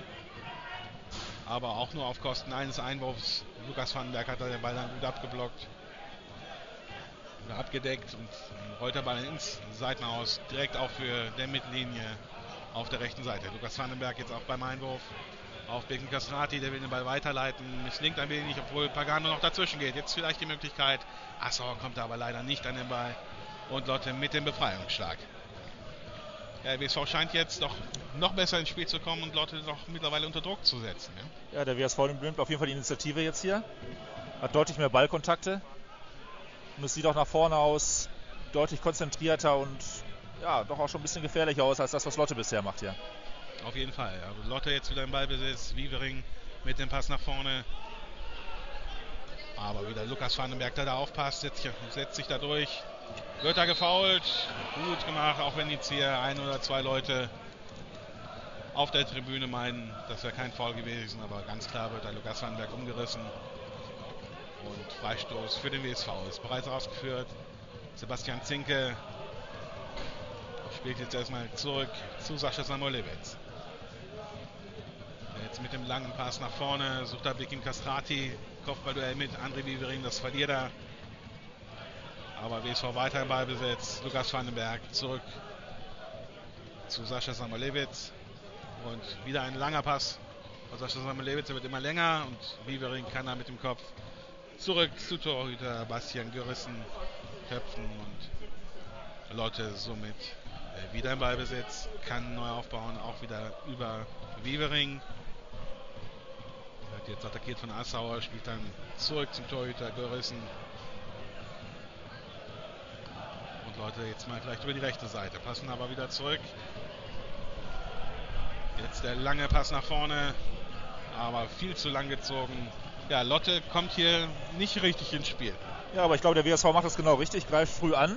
Aber auch nur auf Kosten eines Einwurfs. Lukas Vandenberg hat da den Ball dann gut abgeblockt. Oder abgedeckt und rollt der Ball ins Seitenaus. Direkt auch für der Mittellinie auf der rechten Seite. Lukas Vandenberg jetzt auch beim Einwurf auf Birkin Castrati, der will den Ball weiterleiten. Misslingt ein wenig, obwohl Pagano noch dazwischen geht. Jetzt vielleicht die Möglichkeit. Assauer kommt aber leider nicht an den Ball. Und Lotte mit dem Befreiungsschlag. Der W S V scheint jetzt doch noch besser ins Spiel zu kommen und Lotte doch mittlerweile unter Druck zu setzen. Ja, ja der W S V nimmt auf jeden Fall die Initiative jetzt hier. Hat deutlich mehr Ballkontakte. Und es sieht auch nach vorne aus deutlich konzentrierter und ja, doch auch schon ein bisschen gefährlicher aus als das, was Lotte bisher macht hier. Auf jeden Fall. Also Lotte jetzt wieder im Ballbesitz. Wievering mit dem Pass nach vorne. Aber wieder Lukas Vandenberg, der da aufpasst, setzt, setzt sich da durch. Wird da gefoult. Gut gemacht, auch wenn jetzt hier ein oder zwei Leute auf der Tribüne meinen, das wäre kein Foul gewesen. Aber ganz klar wird da Lukas Vandenberg umgerissen. Und Freistoß für den W S V ist bereits ausgeführt. Sebastian Zinke spielt jetzt erstmal zurück zu Sascha Samuelewitz. Jetzt mit dem langen Pass nach vorne sucht da Birkin Castrati. Kopfballduell mit André Wievering, das verliert er. Aber W S V weiter im Ballbesitz. Lukas Vandenberg zurück zu Sascha Samuelewitz. Und wieder ein langer Pass von Sascha Samuelewitz, der wird immer länger. Und Wievering kann da mit dem Kopf zurück zu Torhüter Bastian Görissen köpfen. Und Lotte somit wieder im Ballbesitz, kann neu aufbauen, auch wieder über Wievering. Wird jetzt attackiert von Assauer, spielt dann zurück zum Torhüter Görissen. Und Leute jetzt mal vielleicht über die rechte Seite, passen aber wieder zurück. Jetzt der lange Pass nach vorne, aber viel zu lang gezogen. Ja, Lotte kommt hier nicht richtig ins Spiel. Ja, aber ich glaube, der W S V macht das genau richtig, greift früh an,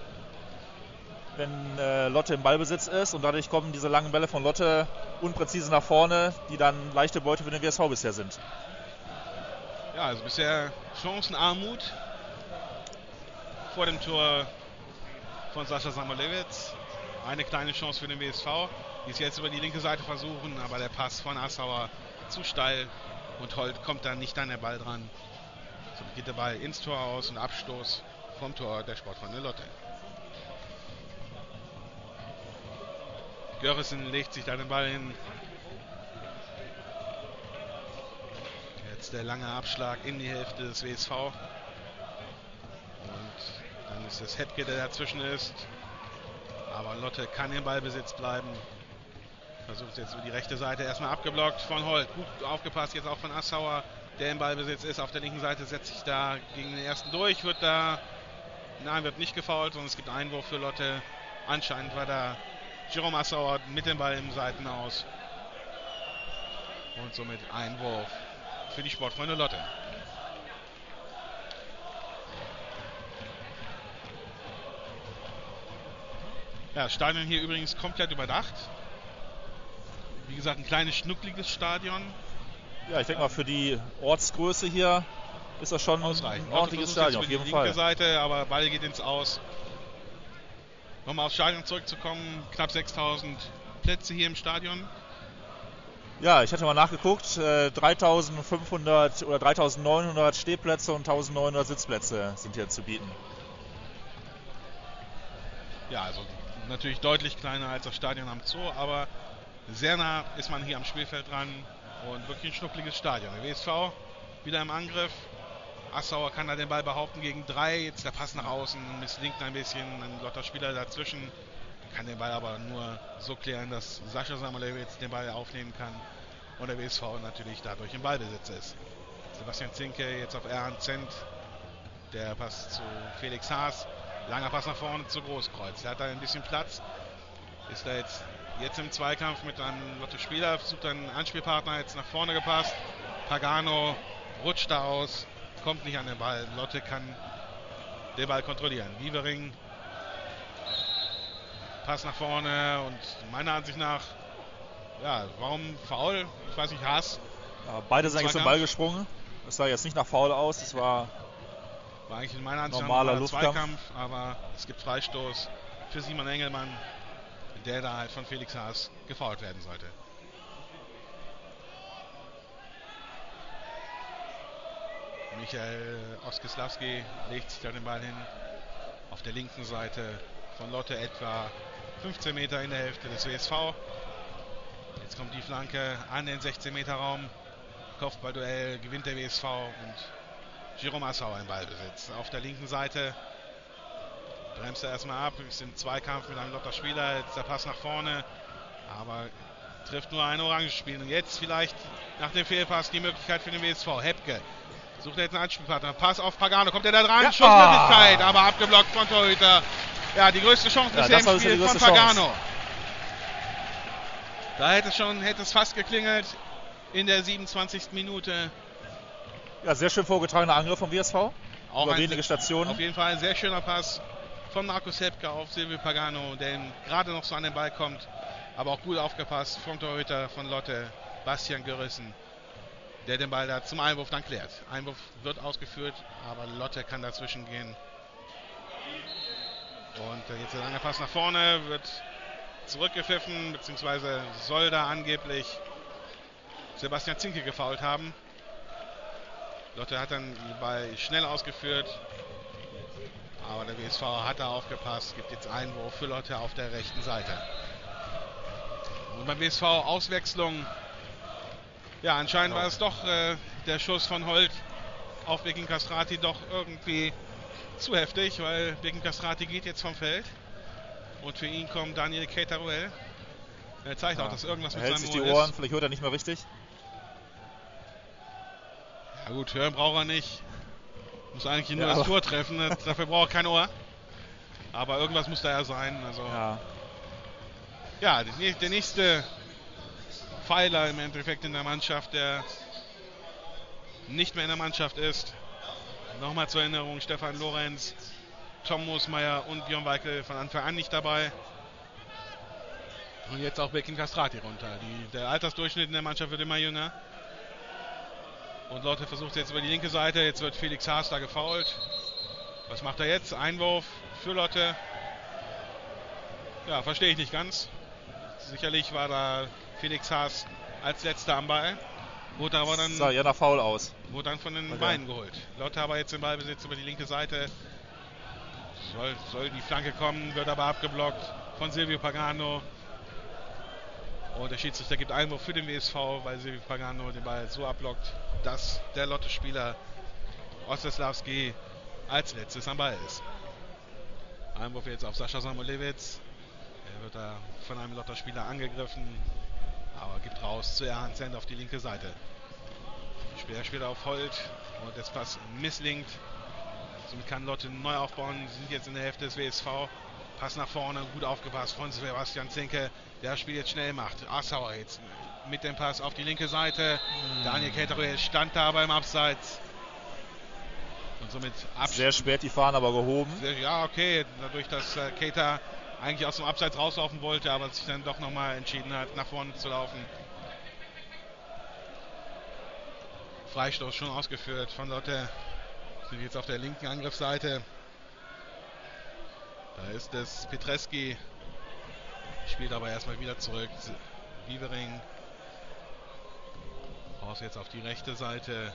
wenn äh, Lotte im Ballbesitz ist, und dadurch kommen diese langen Bälle von Lotte unpräzise nach vorne, die dann leichte Beute für den W S V bisher sind. Ja, also bisher Chancenarmut vor dem Tor von Sascha Samuelewitz. Eine kleine Chance für den W S V, die es jetzt über die linke Seite versuchen, aber der Pass von Assauer zu steil und Holt kommt dann nicht an den Ball dran. So geht der Ball ins Tor aus und Abstoß vom Tor der Sportfreunde Lotte. Görrissen legt sich da den Ball hin. Jetzt der lange Abschlag in die Hälfte des W S V. Und dann ist es Hebke, der dazwischen ist. Aber Lotte kann im Ballbesitz bleiben. Versucht jetzt über die rechte Seite, erstmal abgeblockt von Holt. Gut aufgepasst jetzt auch von Assauer, der im Ballbesitz ist. Auf der linken Seite setzt sich da gegen den ersten durch. Wird da, nein, wird nicht gefoult, sondern es gibt einen Einwurf für Lotte. Anscheinend war da Jerome Assauer mit dem Ball im Seitenaus. Und somit Einwurf für die Sportfreunde Lotte. Ja, das Stadion hier übrigens komplett überdacht. Wie gesagt, ein kleines, schnuckliges Stadion. Ja, ich denke mal, für die Ortsgröße hier ist das schon Ausreichend. ein ordentliches Stadion, auf jeden Fall. Die linke Seite, aber Ball geht ins Aus. Nochmal aufs Stadion zurückzukommen, knapp sechstausend Plätze hier im Stadion. Ja, ich hatte mal nachgeguckt, äh, dreitausendfünfhundert oder dreitausendneunhundert Stehplätze und eintausendneunhundert Sitzplätze sind hier zu bieten. Ja, also natürlich deutlich kleiner als das Stadion am Zoo, aber sehr nah ist man hier am Spielfeld dran und wirklich ein schnuckliges Stadion. Der W S V wieder im Angriff. Assauer kann da den Ball behaupten gegen drei. Jetzt der Pass nach außen, misslingt ein bisschen. Ein Lotter Spieler dazwischen. Kann den Ball aber nur so klären, dass Sascha Samuelewitz den Ball aufnehmen kann. Und der W S V natürlich dadurch im Ballbesitz ist. Sebastian Zinke jetzt auf Erhan Zent. Der Pass zu Felix Haas. Langer Pass nach vorne zu Großkreuz. Er hat da ein bisschen Platz. Ist da jetzt, jetzt im Zweikampf mit einem Lotte Spieler. Versucht einen Anspielpartner, jetzt nach vorne gepasst. Pagano rutscht da aus. Kommt nicht an den Ball. Lotte kann den Ball kontrollieren. Wievering. Pass nach vorne und meiner Ansicht nach, ja, warum Foul? Ich weiß nicht, Haas. Ja, beide sind eigentlich zum Ball gesprungen. Das sah jetzt nicht nach Foul aus. Das war, war eigentlich in meiner Ansicht nach normaler ein Luftkampf. Zweikampf, aber es gibt Freistoß für Simon Engelmann, der da halt von Felix Haas gefoult werden sollte. Michael Oskislawski legt sich da den Ball hin. Auf der linken Seite von Lotte etwa fünfzehn Meter in der Hälfte des W S V. Jetzt kommt die Flanke an den sechzehn Meter Raum. Kopfballduell gewinnt der W S V und Jerome Assauer im Ballbesitz. Auf der linken Seite bremst er erstmal ab. Ist im Zweikampf mit einem Lotter Spieler. Jetzt der Pass nach vorne. Aber trifft nur ein Orangenspiel. Und jetzt vielleicht nach dem Fehlpass die Möglichkeit für den W S V. Hebke sucht er jetzt einen Anspielpartner. Pass auf Pagano. Kommt er da dran? Ja. Schussmöglichkeit, aber abgeblockt von Torhüter. Ja, die größte Chance Ja, bisher das war im Spiel die von größte Pagano. Chance. Da hätte es schon, hätte es fast geklingelt in der siebenundzwanzigsten Minute. Ja, sehr schön vorgetragener Angriff vom W S V. Auch Über ein, wenige Stationen. Auf jeden Fall ein sehr schöner Pass von Markus Hebke auf Silvio Pagano, der gerade noch so an den Ball kommt. Aber auch gut aufgepasst vom Torhüter von Lotte, Bastian Görrissen, der den Ball da zum Einwurf dann klärt. Einwurf wird ausgeführt, aber Lotte kann dazwischen gehen. Und jetzt der lange Pass nach vorne, wird zurückgepfiffen, beziehungsweise soll da angeblich Sebastian Zinke gefoult haben. Lotte hat dann den Ball schnell ausgeführt, aber der W S V hat da aufgepasst, gibt jetzt Einwurf für Lotte auf der rechten Seite. Und beim W S V Auswechslung, ja, anscheinend war es doch äh, der Schuss von Holt auf Bekin Castrati doch irgendwie zu heftig, weil Bekin Castrati geht jetzt vom Feld und für ihn kommt Daniel Keitaruel. Er zeigt ja, auch, dass irgendwas er mit hält seinem sich Ohr die Ohren, ist. vielleicht hört er nicht mehr richtig. Ja gut, hören braucht er nicht. Muss eigentlich nur Ja, das Tor treffen, dafür braucht er kein Ohr. Aber irgendwas muss da ja sein. Also Ja. ja, der, der nächste Pfeiler im Endeffekt in der Mannschaft, der nicht mehr in der Mannschaft ist. Nochmal zur Erinnerung, Stefan Lorenz, Tom Moosmeier und Björn Weikel von Anfang an nicht dabei. Und jetzt auch Bekin Castrati runter. Die, der Altersdurchschnitt in der Mannschaft wird immer jünger. Und Lotte versucht jetzt über die linke Seite. Jetzt wird Felix Haas da gefoult. Was macht er jetzt? Einwurf für Lotte. Ja, verstehe ich nicht ganz. Sicherlich war da Felix Haas als letzter am Ball. Wurde aber dann, sah ja nach Foul aus. wurde dann von den Okay. Beinen geholt. Lotte aber jetzt den Ballbesitz über die linke Seite. Soll, soll die Flanke kommen, wird aber abgeblockt von Silvio Pagano. Und der Schiedsrichter gibt Einwurf für den W S V, weil Silvi Pagano den Ball so abblockt, dass der Lotte-Spieler Osteslawski als letztes am Ball ist. Einwurf jetzt auf Sascha Samolewitz. Er wird da von einem Lotter-Spieler angegriffen, aber gibt raus zu Erhan Zent auf die linke Seite. Der spielt auf Holt und das Pass misslingt. Somit kann Lotte neu aufbauen. Sie sind jetzt in der Hälfte des W S V. Pass nach vorne, gut aufgepasst von Sebastian Zinke. Der das Spiel jetzt schnell macht. Assauer jetzt mit dem Pass auf die linke Seite. Mhm. Daniel Keteruel stand da beim Abseits. Und somit sehr spät die Fahne aber gehoben. Sehr, ja, okay. Dadurch, dass äh, Keter eigentlich aus dem Abseits rauslaufen wollte, aber sich dann doch nochmal entschieden hat, nach vorne zu laufen. Freistoß schon ausgeführt von Lotte. Sind jetzt auf der linken Angriffsseite. Da ist es Petreski. Spielt aber erstmal wieder zurück. Wievering. Raus jetzt auf die rechte Seite.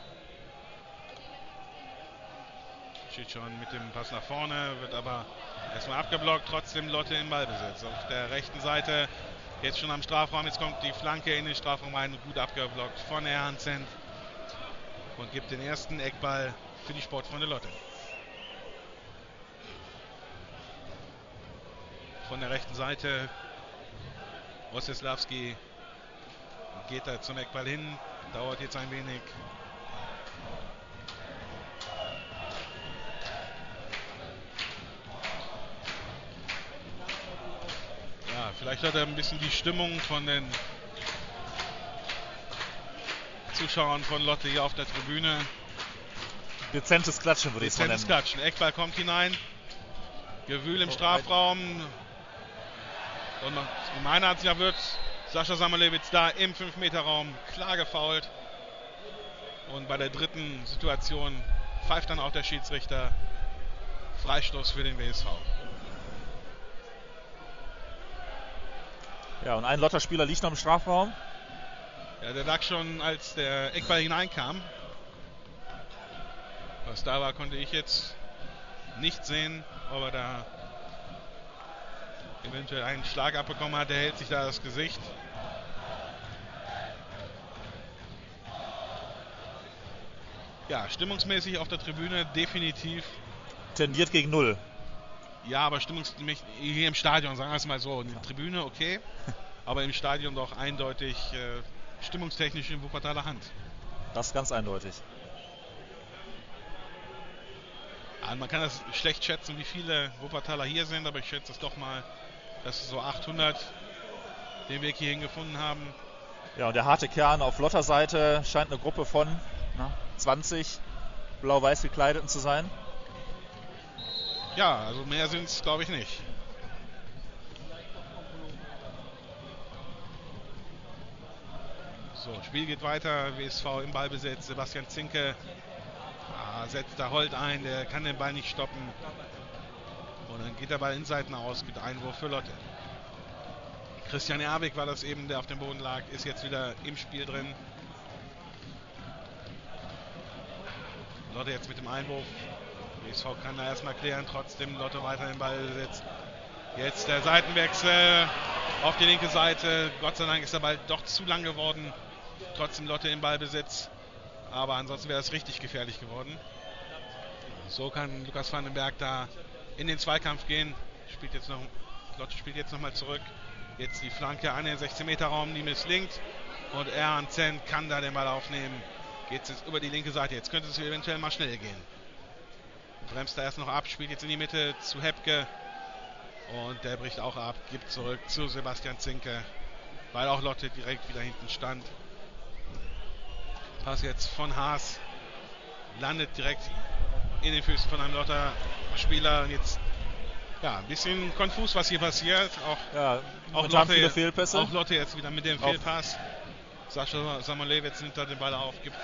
Steht schon mit dem Pass nach vorne, wird aber erstmal abgeblockt. Trotzdem Lotte im Ballbesitz. Auf der rechten Seite jetzt schon am Strafraum. Jetzt kommt die Flanke in den Strafraum rein. Gut abgeblockt von Erhan Zent. Und gibt den ersten Eckball für die Sportfreunde Lotte. Von der rechten Seite Osteslawski geht da zum Eckball hin. Dauert jetzt ein wenig. Ja, vielleicht hat er ein bisschen die Stimmung von den Zuschauern von Lotte hier auf der Tribüne. Dezentes Klatschen würde ich sagen. Dezentes Klatschen. Eckball kommt hinein. Gewühl im Strafraum. Und meiner Ansicht nach wird Sascha Samolewitz da im fünf Meter Raum klar gefoult. Und bei der dritten Situation pfeift dann auch der Schiedsrichter Freistoß für den W S V. Ja, und ein Lotter-Spieler liegt noch im Strafraum. Ja, der lag schon, als der Eckball hineinkam. Was da war, konnte ich jetzt nicht sehen, ob er da eventuell einen Schlag abbekommen hat. Der hält sich da das Gesicht. Ja, stimmungsmäßig auf der Tribüne definitiv. Tendiert gegen null. Ja, aber stimmungsmäßig hier im Stadion, sagen wir es mal so. In der Tribüne okay, aber im Stadion doch eindeutig äh, stimmungstechnisch in Wuppertaler Hand. Das ist ganz eindeutig. Also man kann das schlecht schätzen, wie viele Wuppertaler hier sind, aber ich schätze es doch mal, dass so achthundert den Weg hierhin gefunden haben. Ja, und der harte Kern auf Lotter-Seite scheint eine Gruppe von na, zwanzig blau-weiß gekleideten zu sein. Ja, also mehr sind es, glaube ich, nicht. So, Spiel geht weiter. W S V im Ballbesitz. Sebastian Zinke ah, setzt da Holt ein. Der kann den Ball nicht stoppen. Und dann geht der Ball in Seiten aus. Gibt Einwurf für Lotte. Christian Erwig war das eben, der auf dem Boden lag. Ist jetzt wieder im Spiel drin. Lotte jetzt mit dem Einwurf. W S V kann da erstmal klären. Trotzdem Lotte weiter im Ballbesitz. Jetzt der Seitenwechsel auf die linke Seite. Gott sei Dank ist der Ball doch zu lang geworden. Trotzdem Lotte im Ballbesitz. Aber ansonsten wäre es richtig gefährlich geworden. So kann Lukas Vandenberg da in den Zweikampf gehen. Spielt jetzt noch, Lotte spielt jetzt nochmal zurück. Jetzt die Flanke an den sechzehn Meter Raum, die misslingt. Und Erhan Zent kann da den Ball aufnehmen. Geht jetzt über die linke Seite. Jetzt könnte es eventuell mal schnell gehen. Bremst da erst noch ab, spielt jetzt in die Mitte zu Hepke. Und der bricht auch ab, gibt zurück zu Sebastian Zinke, weil auch Lotte direkt wieder hinten stand. Pass jetzt von Haas, landet direkt in den Füßen von einem Lotter-Spieler. Und jetzt, ja, ein bisschen konfus, was hier passiert. Auch, ja, auch, Lotte, viele Fehlpässe. auch Lotte jetzt wieder mit dem auch Fehlpass. Sascha Samolewitz nimmt da den Ball auf, gibt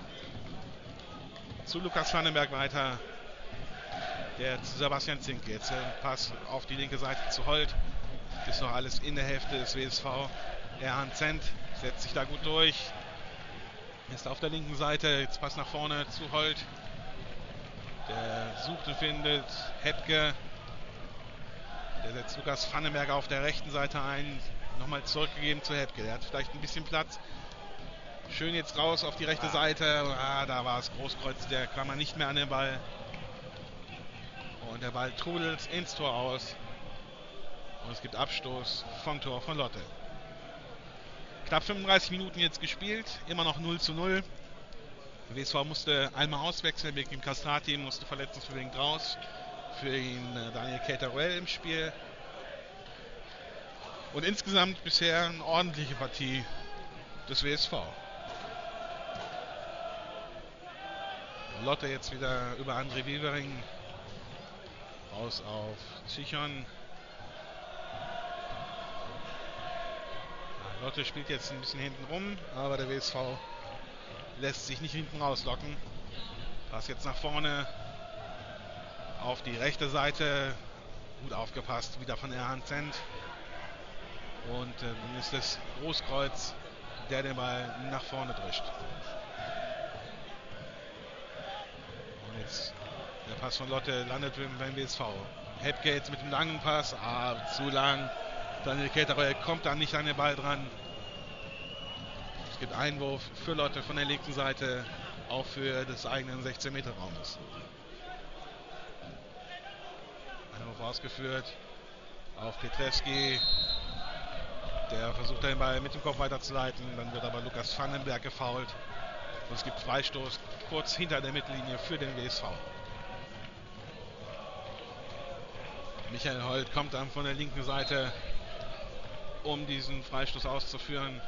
zu Lukas Vandenberg weiter. Der zu Sebastian Zinke. Jetzt ein Pass auf die linke Seite zu Holt. Ist noch alles in der Hälfte des W S V. Erhan Zent setzt sich da gut durch. Ist auf der linken Seite. Jetzt Pass nach vorne zu Holt. Der sucht und findet Hepke. Der setzt Lukas Vandenberg auf der rechten Seite ein. nochmal zurückgegeben zu Hebke. Der hat vielleicht ein bisschen Platz. Schön jetzt raus auf die rechte Seite. Ah, da war es Großkreuz, der kam man nicht mehr an den Ball. Und der Ball trudelt ins Tor aus. Und es gibt Abstoß vom Tor von Lotte. Knapp fünfunddreißig Minuten jetzt gespielt, immer noch null zu null. Der W S V musste einmal auswechseln, wegen Castrati musste verletzungsbedingt raus. Für ihn äh, Daniel Keteruel im Spiel. Und insgesamt bisher eine ordentliche Partie des W S V. Lotte jetzt wieder über André Wevering. Raus auf Zichon. Lotte spielt jetzt ein bisschen hinten rum, aber der W S V lässt sich nicht hinten rauslocken. Pass jetzt nach vorne auf die rechte Seite. Gut aufgepasst, wieder von Erhan Zent. Und äh, dann ist es Großkreuz, der den Ball nach vorne drischt. Und jetzt der Pass von Lotte landet beim W S V. Hebke jetzt mit dem langen Pass, ah, zu lang. Daniel Keteruel kommt dann nicht an den Ball dran. Es gibt Einwurf für Lotte von der linken Seite, auch für des eigenen sechzehn Meter Raumes. Einwurf ausgeführt auf Petrewski. Der versucht den Ball mit dem Kopf weiterzuleiten. Dann wird aber Lukas Vandenberg gefoult. Und es gibt Freistoß kurz hinter der Mittellinie für den W S V. Michael Holt kommt dann von der linken Seite, um diesen Freistoß auszuführen.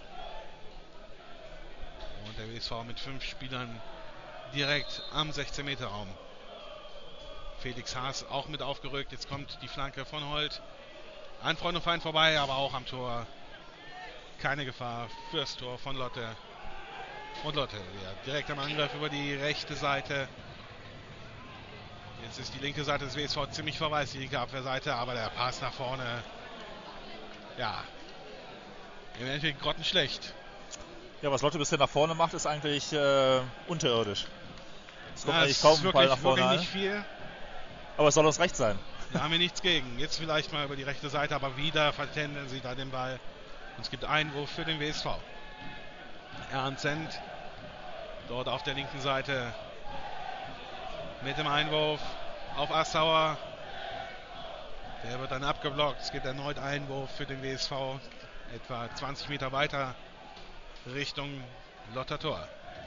Und der W S V mit fünf Spielern direkt am sechzehn Meter Raum. Felix Haas auch mit aufgerückt. Jetzt kommt die Flanke von Holt. An Freund und Feind vorbei, aber auch am Tor. Keine Gefahr fürs Tor von Lotte. Und Lotte, ja, direkt am Angriff über die rechte Seite. Jetzt ist die linke Seite des W S V ziemlich verwaist, die linke Abwehrseite, aber der Pass nach vorne, ja, im Endeffekt grottenschlecht. Ja, was Lotte bisher nach vorne macht, ist eigentlich äh, unterirdisch. Es kommt ja, eigentlich kaum ein Ball nach wirklich vorne. Nicht viel. Aber es soll uns recht sein. Da haben wir nichts gegen. Jetzt vielleicht mal über die rechte Seite, aber wieder vertändeln sie da den Ball. Und es gibt Einwurf für den W S V. Ernst Zent dort auf der linken Seite mit dem Einwurf auf Assauer. Der wird dann abgeblockt. Es gibt erneut Einwurf für den W S V. Etwa zwanzig Meter weiter Richtung Lotter Tor.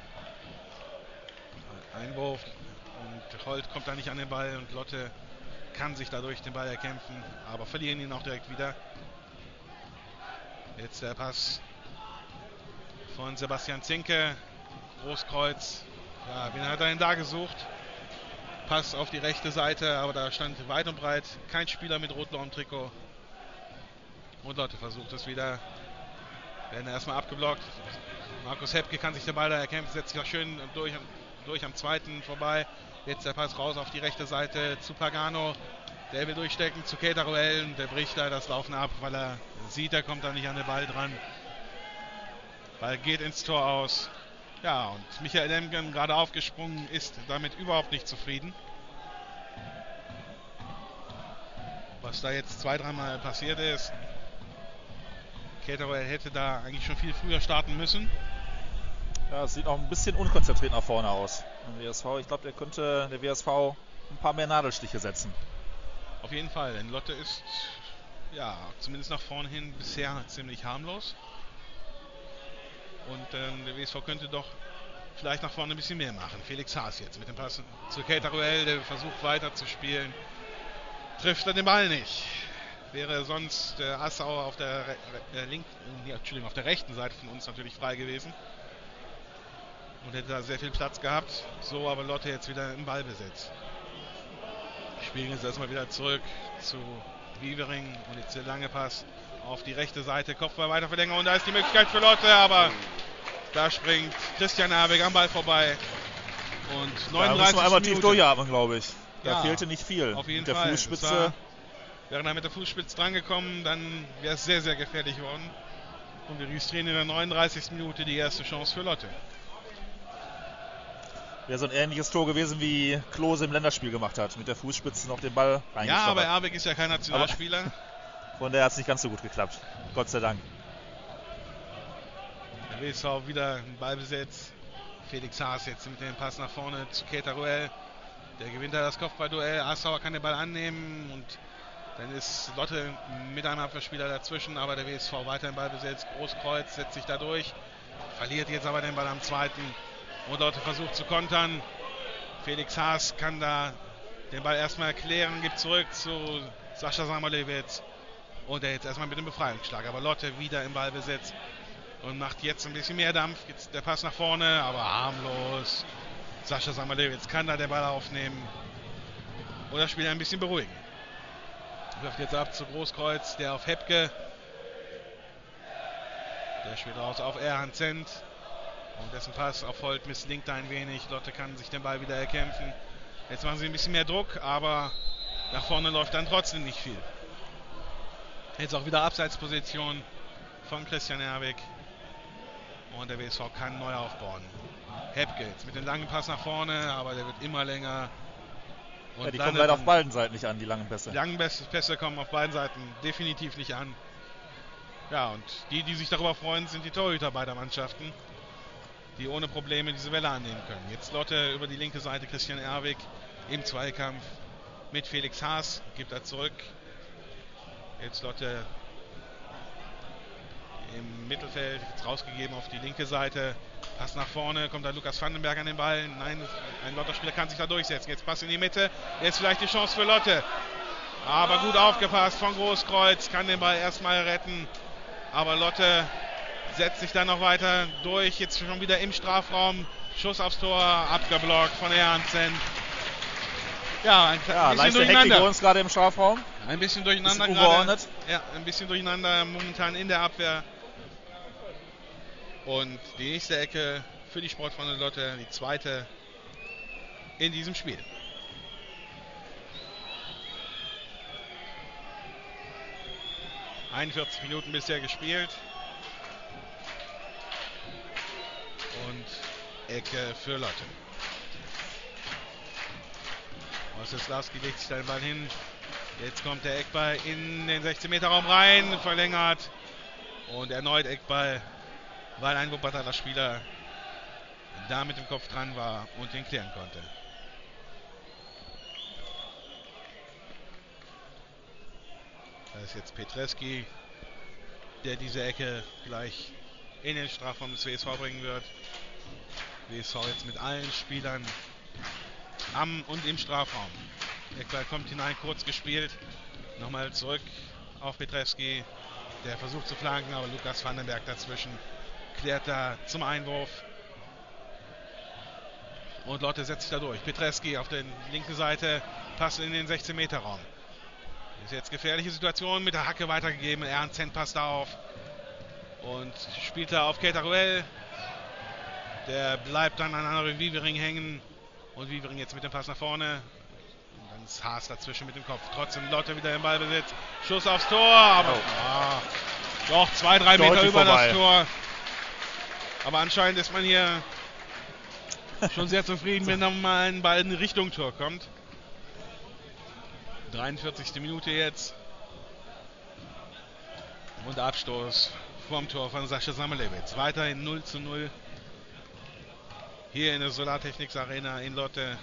Einwurf und Holt kommt da nicht an den Ball und Lotte kann sich dadurch den Ball erkämpfen, aber verlieren ihn auch direkt wieder. Jetzt der Pass von Sebastian Zinke. Großkreuz. Ja, wen hat er denn da gesucht? Pass auf die rechte Seite, aber da stand weit und breit kein Spieler mit rot-blauem Trikot. Und Lotte versucht es wieder. Werden erstmal abgeblockt. Markus Hebke kann sich den Ball da erkämpfen, setzt sich auch schön durch, durch am zweiten vorbei. Jetzt der Pass raus auf die rechte Seite zu Pagano. Der will durchstecken zu Keteruel und der bricht da das Laufen ab, weil er sieht, er kommt da nicht an den Ball dran. Ball geht ins Tor aus. Ja, und Michael Lemgen, gerade aufgesprungen, ist damit überhaupt nicht zufrieden. Was da jetzt zwei, dreimal passiert ist. Keteruel hätte da eigentlich schon viel früher starten müssen. Ja, es sieht auch ein bisschen unkonzentriert nach vorne aus. Der W S V, ich glaube, der könnte der W S V ein paar mehr Nadelstiche setzen. Auf jeden Fall, denn Lotte ist ja zumindest nach vorne hin bisher ziemlich harmlos. Und ähm, der W S V könnte doch vielleicht nach vorne ein bisschen mehr machen. Felix Haas jetzt mit dem Pass zu Keteruel, der versucht weiter zu spielen. Trifft er den Ball nicht. Wäre sonst der äh, Assauer auf der, Re Re linken, äh, Entschuldigung, auf der rechten Seite von uns natürlich frei gewesen. Und hätte da sehr viel Platz gehabt. So aber Lotte jetzt wieder im Ballbesitz. Spielen jetzt erstmal wieder zurück zu Wevering. Und jetzt der lange Pass auf die rechte Seite. Kopfball weiter verlängern. Und da ist die Möglichkeit für Lotte. Aber da springt Christian Abeg am Ball vorbei. Und neununddreißig da müssen wir einmal Minuten. tief durchatmen, glaube ich. Da ja, fehlte nicht viel. Auf jeden mit der Fall. Fußspitze. Wäre er mit der Fußspitze drangekommen, dann wäre es sehr, sehr gefährlich geworden. Und wir registrieren in der neununddreißigsten Minute die erste Chance für Lotte. Wäre so ein ähnliches Tor gewesen, wie Klose im Länderspiel gemacht hat. Mit der Fußspitze noch den Ball reingeschlagen. Ja, aber Erbeck ist ja kein Nationalspieler. Von daher hat es nicht ganz so gut geklappt. Gott sei Dank. Der W S V wieder ein Ballbesitz. Felix Haas jetzt mit dem Pass nach vorne zu Keteruel. Der gewinnt da das Kopfballduell. Assauer kann den Ball annehmen und dann ist Lotte mit einem Abwehrspieler dazwischen, aber der W S V weiter im Ballbesitz. Großkreuz setzt sich da durch, verliert jetzt aber den Ball am zweiten und Lotte versucht zu kontern. Felix Haas kann da den Ball erstmal erklären, gibt zurück zu Sascha Samalewitz und der jetzt erstmal mit dem Befreiungsschlag, aber Lotte wieder im Ballbesitz und macht jetzt ein bisschen mehr Dampf. Jetzt der Pass nach vorne, aber harmlos. Sascha Samalewitz kann da den Ball aufnehmen und das Spiel ein bisschen beruhigen. Wirft jetzt ab zu Großkreuz, der auf Hepke. Der spielt raus auf Erhan Zent. Und dessen Pass auf Holt misslingt ein wenig. Lotte kann sich den Ball wieder erkämpfen. Jetzt machen sie ein bisschen mehr Druck, aber nach vorne läuft dann trotzdem nicht viel. Jetzt auch wieder Abseitsposition von Christian Erwig. Und der W S V kann neu aufbauen. Hepke jetzt mit dem langen Pass nach vorne, aber der wird immer länger. Und ja, die kommen leider auf beiden Seiten nicht an, die langen Pässe. Die langen Pässe kommen auf beiden Seiten definitiv nicht an. Ja, und die, die sich darüber freuen, sind die Torhüter beider Mannschaften, die ohne Probleme diese Welle annehmen können. Jetzt Lotte über die linke Seite, Christian Erwig im Zweikampf mit Felix Haas, gibt er zurück. Jetzt Lotte im Mittelfeld, jetzt rausgegeben auf die linke Seite. Pass nach vorne, kommt da Lukas Vandenberg an den Ball. Nein, ein Lotter-Spieler kann sich da durchsetzen. Jetzt Pass in die Mitte. Jetzt vielleicht die Chance für Lotte. Aber gut aufgepasst von Großkreuz. Kann den Ball erstmal retten. Aber Lotte setzt sich dann noch weiter durch. Jetzt schon wieder im Strafraum. Schuss aufs Tor. Abgeblockt von Erhan Zent. Ja, ein, ja, ein bisschen durcheinander. Hektik uns gerade im Strafraum. Ein bisschen durcheinander bisschen gerade. Ja, ein bisschen durcheinander momentan in der Abwehr. Und die nächste Ecke für die Sportfreunde Lotte, die zweite in diesem Spiel. einundvierzig Minuten bisher gespielt. Und Ecke für Lotte. Osseslavski legt sich da den Ball hin. Jetzt kommt der Eckball in den sechzehn Meter Raum rein, verlängert. Und erneut Eckball, weil ein Wuppertaler Spieler da mit dem Kopf dran war und den klären konnte. Da ist jetzt Petreski, der diese Ecke gleich in den Strafraum des W S V bringen wird. W S V jetzt mit allen Spielern am und im Strafraum. Eckball kommt hinein, kurz gespielt. Nochmal zurück auf Petreski. Der versucht zu flanken, aber Lukas Vandenberg dazwischen klärt da zum Einwurf. Und Lotte setzt sich da durch. Petreski auf der linken Seite, passt in den sechzehn Meter Raum. Ist jetzt gefährliche Situation, mit der Hacke weitergegeben. Erhan Zent passt da auf. Und spielt da auf Keteruel. Der bleibt dann an André Wievering hängen. Und Wievering jetzt mit dem Pass nach vorne. Und dann ist Haas dazwischen mit dem Kopf. Trotzdem Lotte wieder im Ballbesitz. Schuss aufs Tor, aber oh. ah, doch zwei, drei Meter Deutlich über vorbei. das Tor. Aber anscheinend ist man hier schon sehr zufrieden, wenn dann mal ein Ball in Richtung Tor kommt. dreiundvierzigste Minute jetzt. Und Abstoß vorm Tor von Sascha Samalewitz. Weiterhin null zu null. Hier in der Solartechnics Arena in Lotte.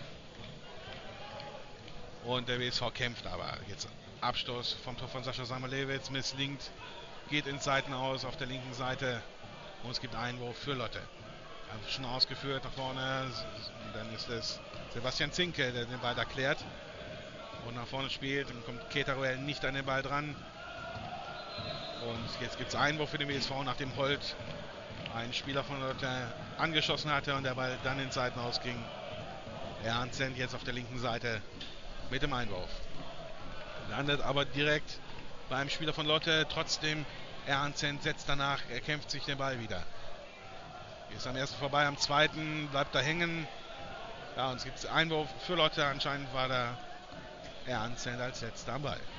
Und der W S V kämpft aber. Jetzt Abstoß vom Tor von Sascha Samalewitz. Misslingt. Geht ins Seitenaus auf der linken Seite. Und es gibt Einwurf für Lotte. Schon ausgeführt nach vorne. Und dann ist es Sebastian Zinke, der den Ball da klärt. Und nach vorne spielt. Dann kommt Keteruel nicht an den Ball dran. Und jetzt gibt es Einwurf für den W S V, nachdem Holt einen Spieler von Lotte angeschossen hatte und der Ball dann ins Seitenaus ging. Erhan Zent jetzt auf der linken Seite mit dem Einwurf. Landet aber direkt beim Spieler von Lotte. Trotzdem Erhan Zent setzt danach, er kämpft sich den Ball wieder. Ist am ersten vorbei, am zweiten bleibt da hängen. Ja, und es gibt Einwurf für Lotte. Anscheinend war da Erhan Zent als letzter am Ball.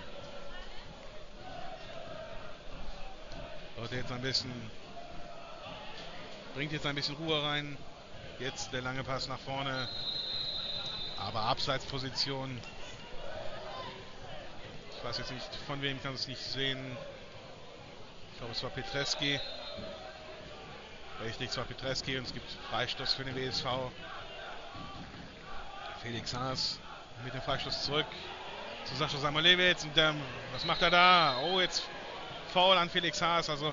Lotte jetzt ein bisschen, bringt jetzt ein bisschen Ruhe rein. Jetzt der lange Pass nach vorne. Aber Abseitsposition Ich weiß jetzt nicht, von wem kann es nicht sehen. Ich glaube, es war Petreski. Richtig, es war Petreski und es gibt Freistoß für den W S V. Felix Haas mit dem Freistoß zurück zu Sascha Samuelewitz. Und ähm, was macht er da? Oh, jetzt Foul an Felix Haas. Also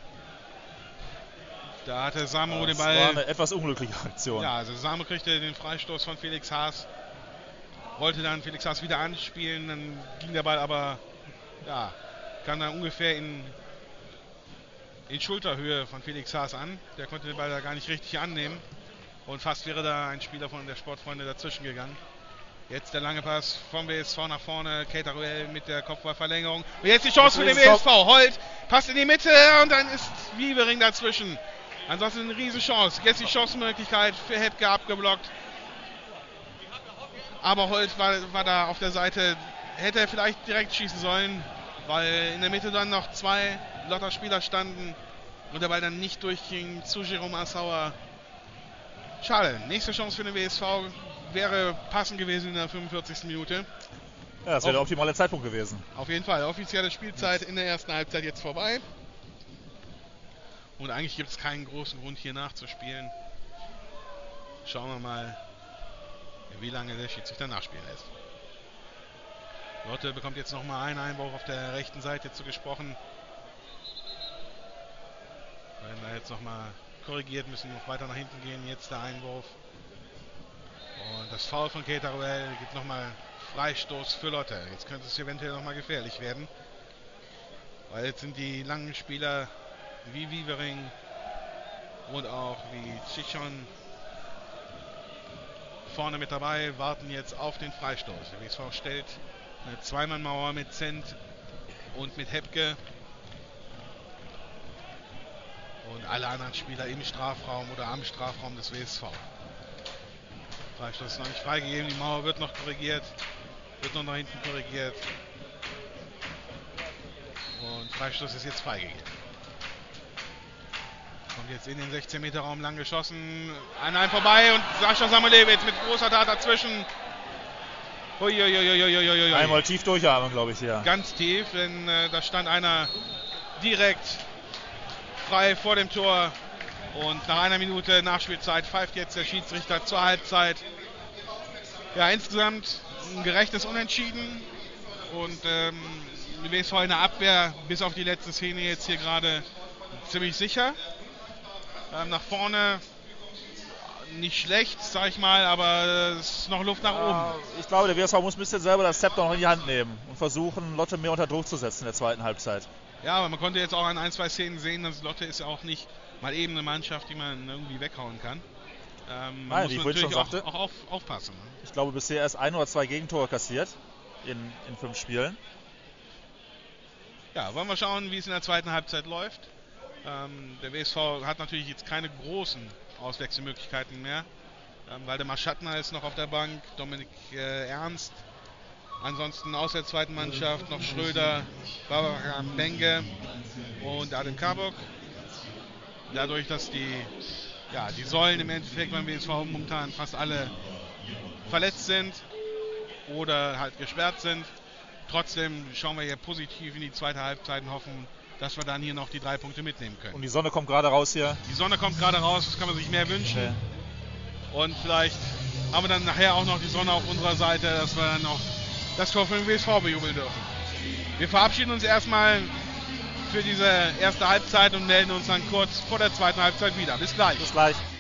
da hatte Samu ja, den Ball. Das war eine etwas unglückliche Aktion. Ja, also Samu kriegte den Freistoß von Felix Haas. Wollte dann Felix Haas wieder anspielen. Dann ging der Ball aber, ja, kam dann ungefähr in, in Schulterhöhe von Felix Haas an. Der konnte den Ball da gar nicht richtig annehmen. Und fast wäre da ein Spieler von der Sportfreunde dazwischen gegangen. Jetzt der lange Pass vom W S V nach vorne. Keitaruel mit der Kopfballverlängerung. Und jetzt die Chance für den W S V. Holt, passt in die Mitte und dann ist Wievering dazwischen. Ansonsten eine riesen Chance. Jetzt die Chancenmöglichkeit für Hebke abgeblockt. Aber Holt war, war da auf der Seite. Hätte er vielleicht direkt schießen sollen, weil in der Mitte dann noch zwei Lotter-Spieler standen und der Ball dann nicht durchging zu Jerome Assauer. Schade. Nächste Chance für den W S V wäre passend gewesen in der fünfundvierzigsten Minute. Ja, das wäre der optimale Zeitpunkt gewesen. Auf jeden Fall. Offizielle Spielzeit in der ersten Halbzeit jetzt vorbei. Und eigentlich gibt es keinen großen Grund hier nachzuspielen. Schauen wir mal, wie lange der Schiedsrichter nachspielen lässt. Lotte bekommt jetzt nochmal einen Einwurf auf der rechten Seite zugesprochen. Wenn da jetzt nochmal korrigiert, müssen noch weiter nach hinten gehen. Jetzt der Einwurf. Und das Foul von Keitaruel gibt nochmal Freistoß für Lotte. Jetzt könnte es eventuell nochmal gefährlich werden. Weil jetzt sind die langen Spieler wie Wievering und auch wie Chichon vorne mit dabei, warten jetzt auf den Freistoß. Der W S V stellt eine Zweimannmauer mit Zent und mit Hebke. Und alle anderen Spieler im Strafraum oder am Strafraum des W S V. Freistoß ist noch nicht freigegeben, die Mauer wird noch korrigiert, wird noch nach hinten korrigiert. Und Freistoß ist jetzt freigegeben. Kommt jetzt in den sechzehn Meter Raum lang geschossen. An einem vorbei und Sascha Samuelewitz mit großer Tat dazwischen. Uiuiuiuiuiui. Einmal tief durchatmen, glaube ich, hier. Ganz tief, denn äh, da stand einer direkt frei vor dem Tor. Und nach einer Minute Nachspielzeit pfeift jetzt der Schiedsrichter zur Halbzeit. Ja, insgesamt ein gerechtes Unentschieden. Und ähm, die W S V in der Abwehr, bis auf die letzte Szene jetzt hier gerade ziemlich sicher. Ähm, nach vorne nicht schlecht, sag ich mal, aber es ist noch Luft nach oben. Ja, ich glaube, der W S V muss ein bisschen selber das Zepter noch in die Hand nehmen und versuchen, Lotte mehr unter Druck zu setzen in der zweiten Halbzeit. Ja, aber man konnte jetzt auch an ein, zwei Szenen sehen, dass Lotte ist ja auch nicht mal eben eine Mannschaft, die man irgendwie weghauen kann. Ähm, man Nein, muss wie ich natürlich schon auch, sagte, auch auf, aufpassen. Ich glaube, bisher erst ein oder zwei Gegentore kassiert in, in fünf Spielen. Ja, wollen wir schauen, wie es in der zweiten Halbzeit läuft. Ähm, der W S V hat natürlich jetzt keine großen Auswechselmöglichkeiten mehr. Ähm, Waldemar Schattner ist noch auf der Bank, Dominik äh, Ernst. Ansonsten aus der zweiten Mannschaft noch Schröder, Barbara Benge und Adem Kabok. Dadurch, dass die, ja, die Säulen im Endeffekt beim W S V momentan fast alle verletzt sind oder halt gesperrt sind. Trotzdem schauen wir hier positiv in die zweite Halbzeit und hoffen, dass wir dann hier noch die drei Punkte mitnehmen können. Und die Sonne kommt gerade raus hier. Die Sonne kommt gerade raus, das kann man sich mehr wünschen. Okay. Und vielleicht haben wir dann nachher auch noch die Sonne auf unserer Seite, dass wir dann noch das Tor für den W S V bejubeln dürfen. Wir verabschieden uns erstmal für diese erste Halbzeit und melden uns dann kurz vor der zweiten Halbzeit wieder. Bis gleich. Bis gleich.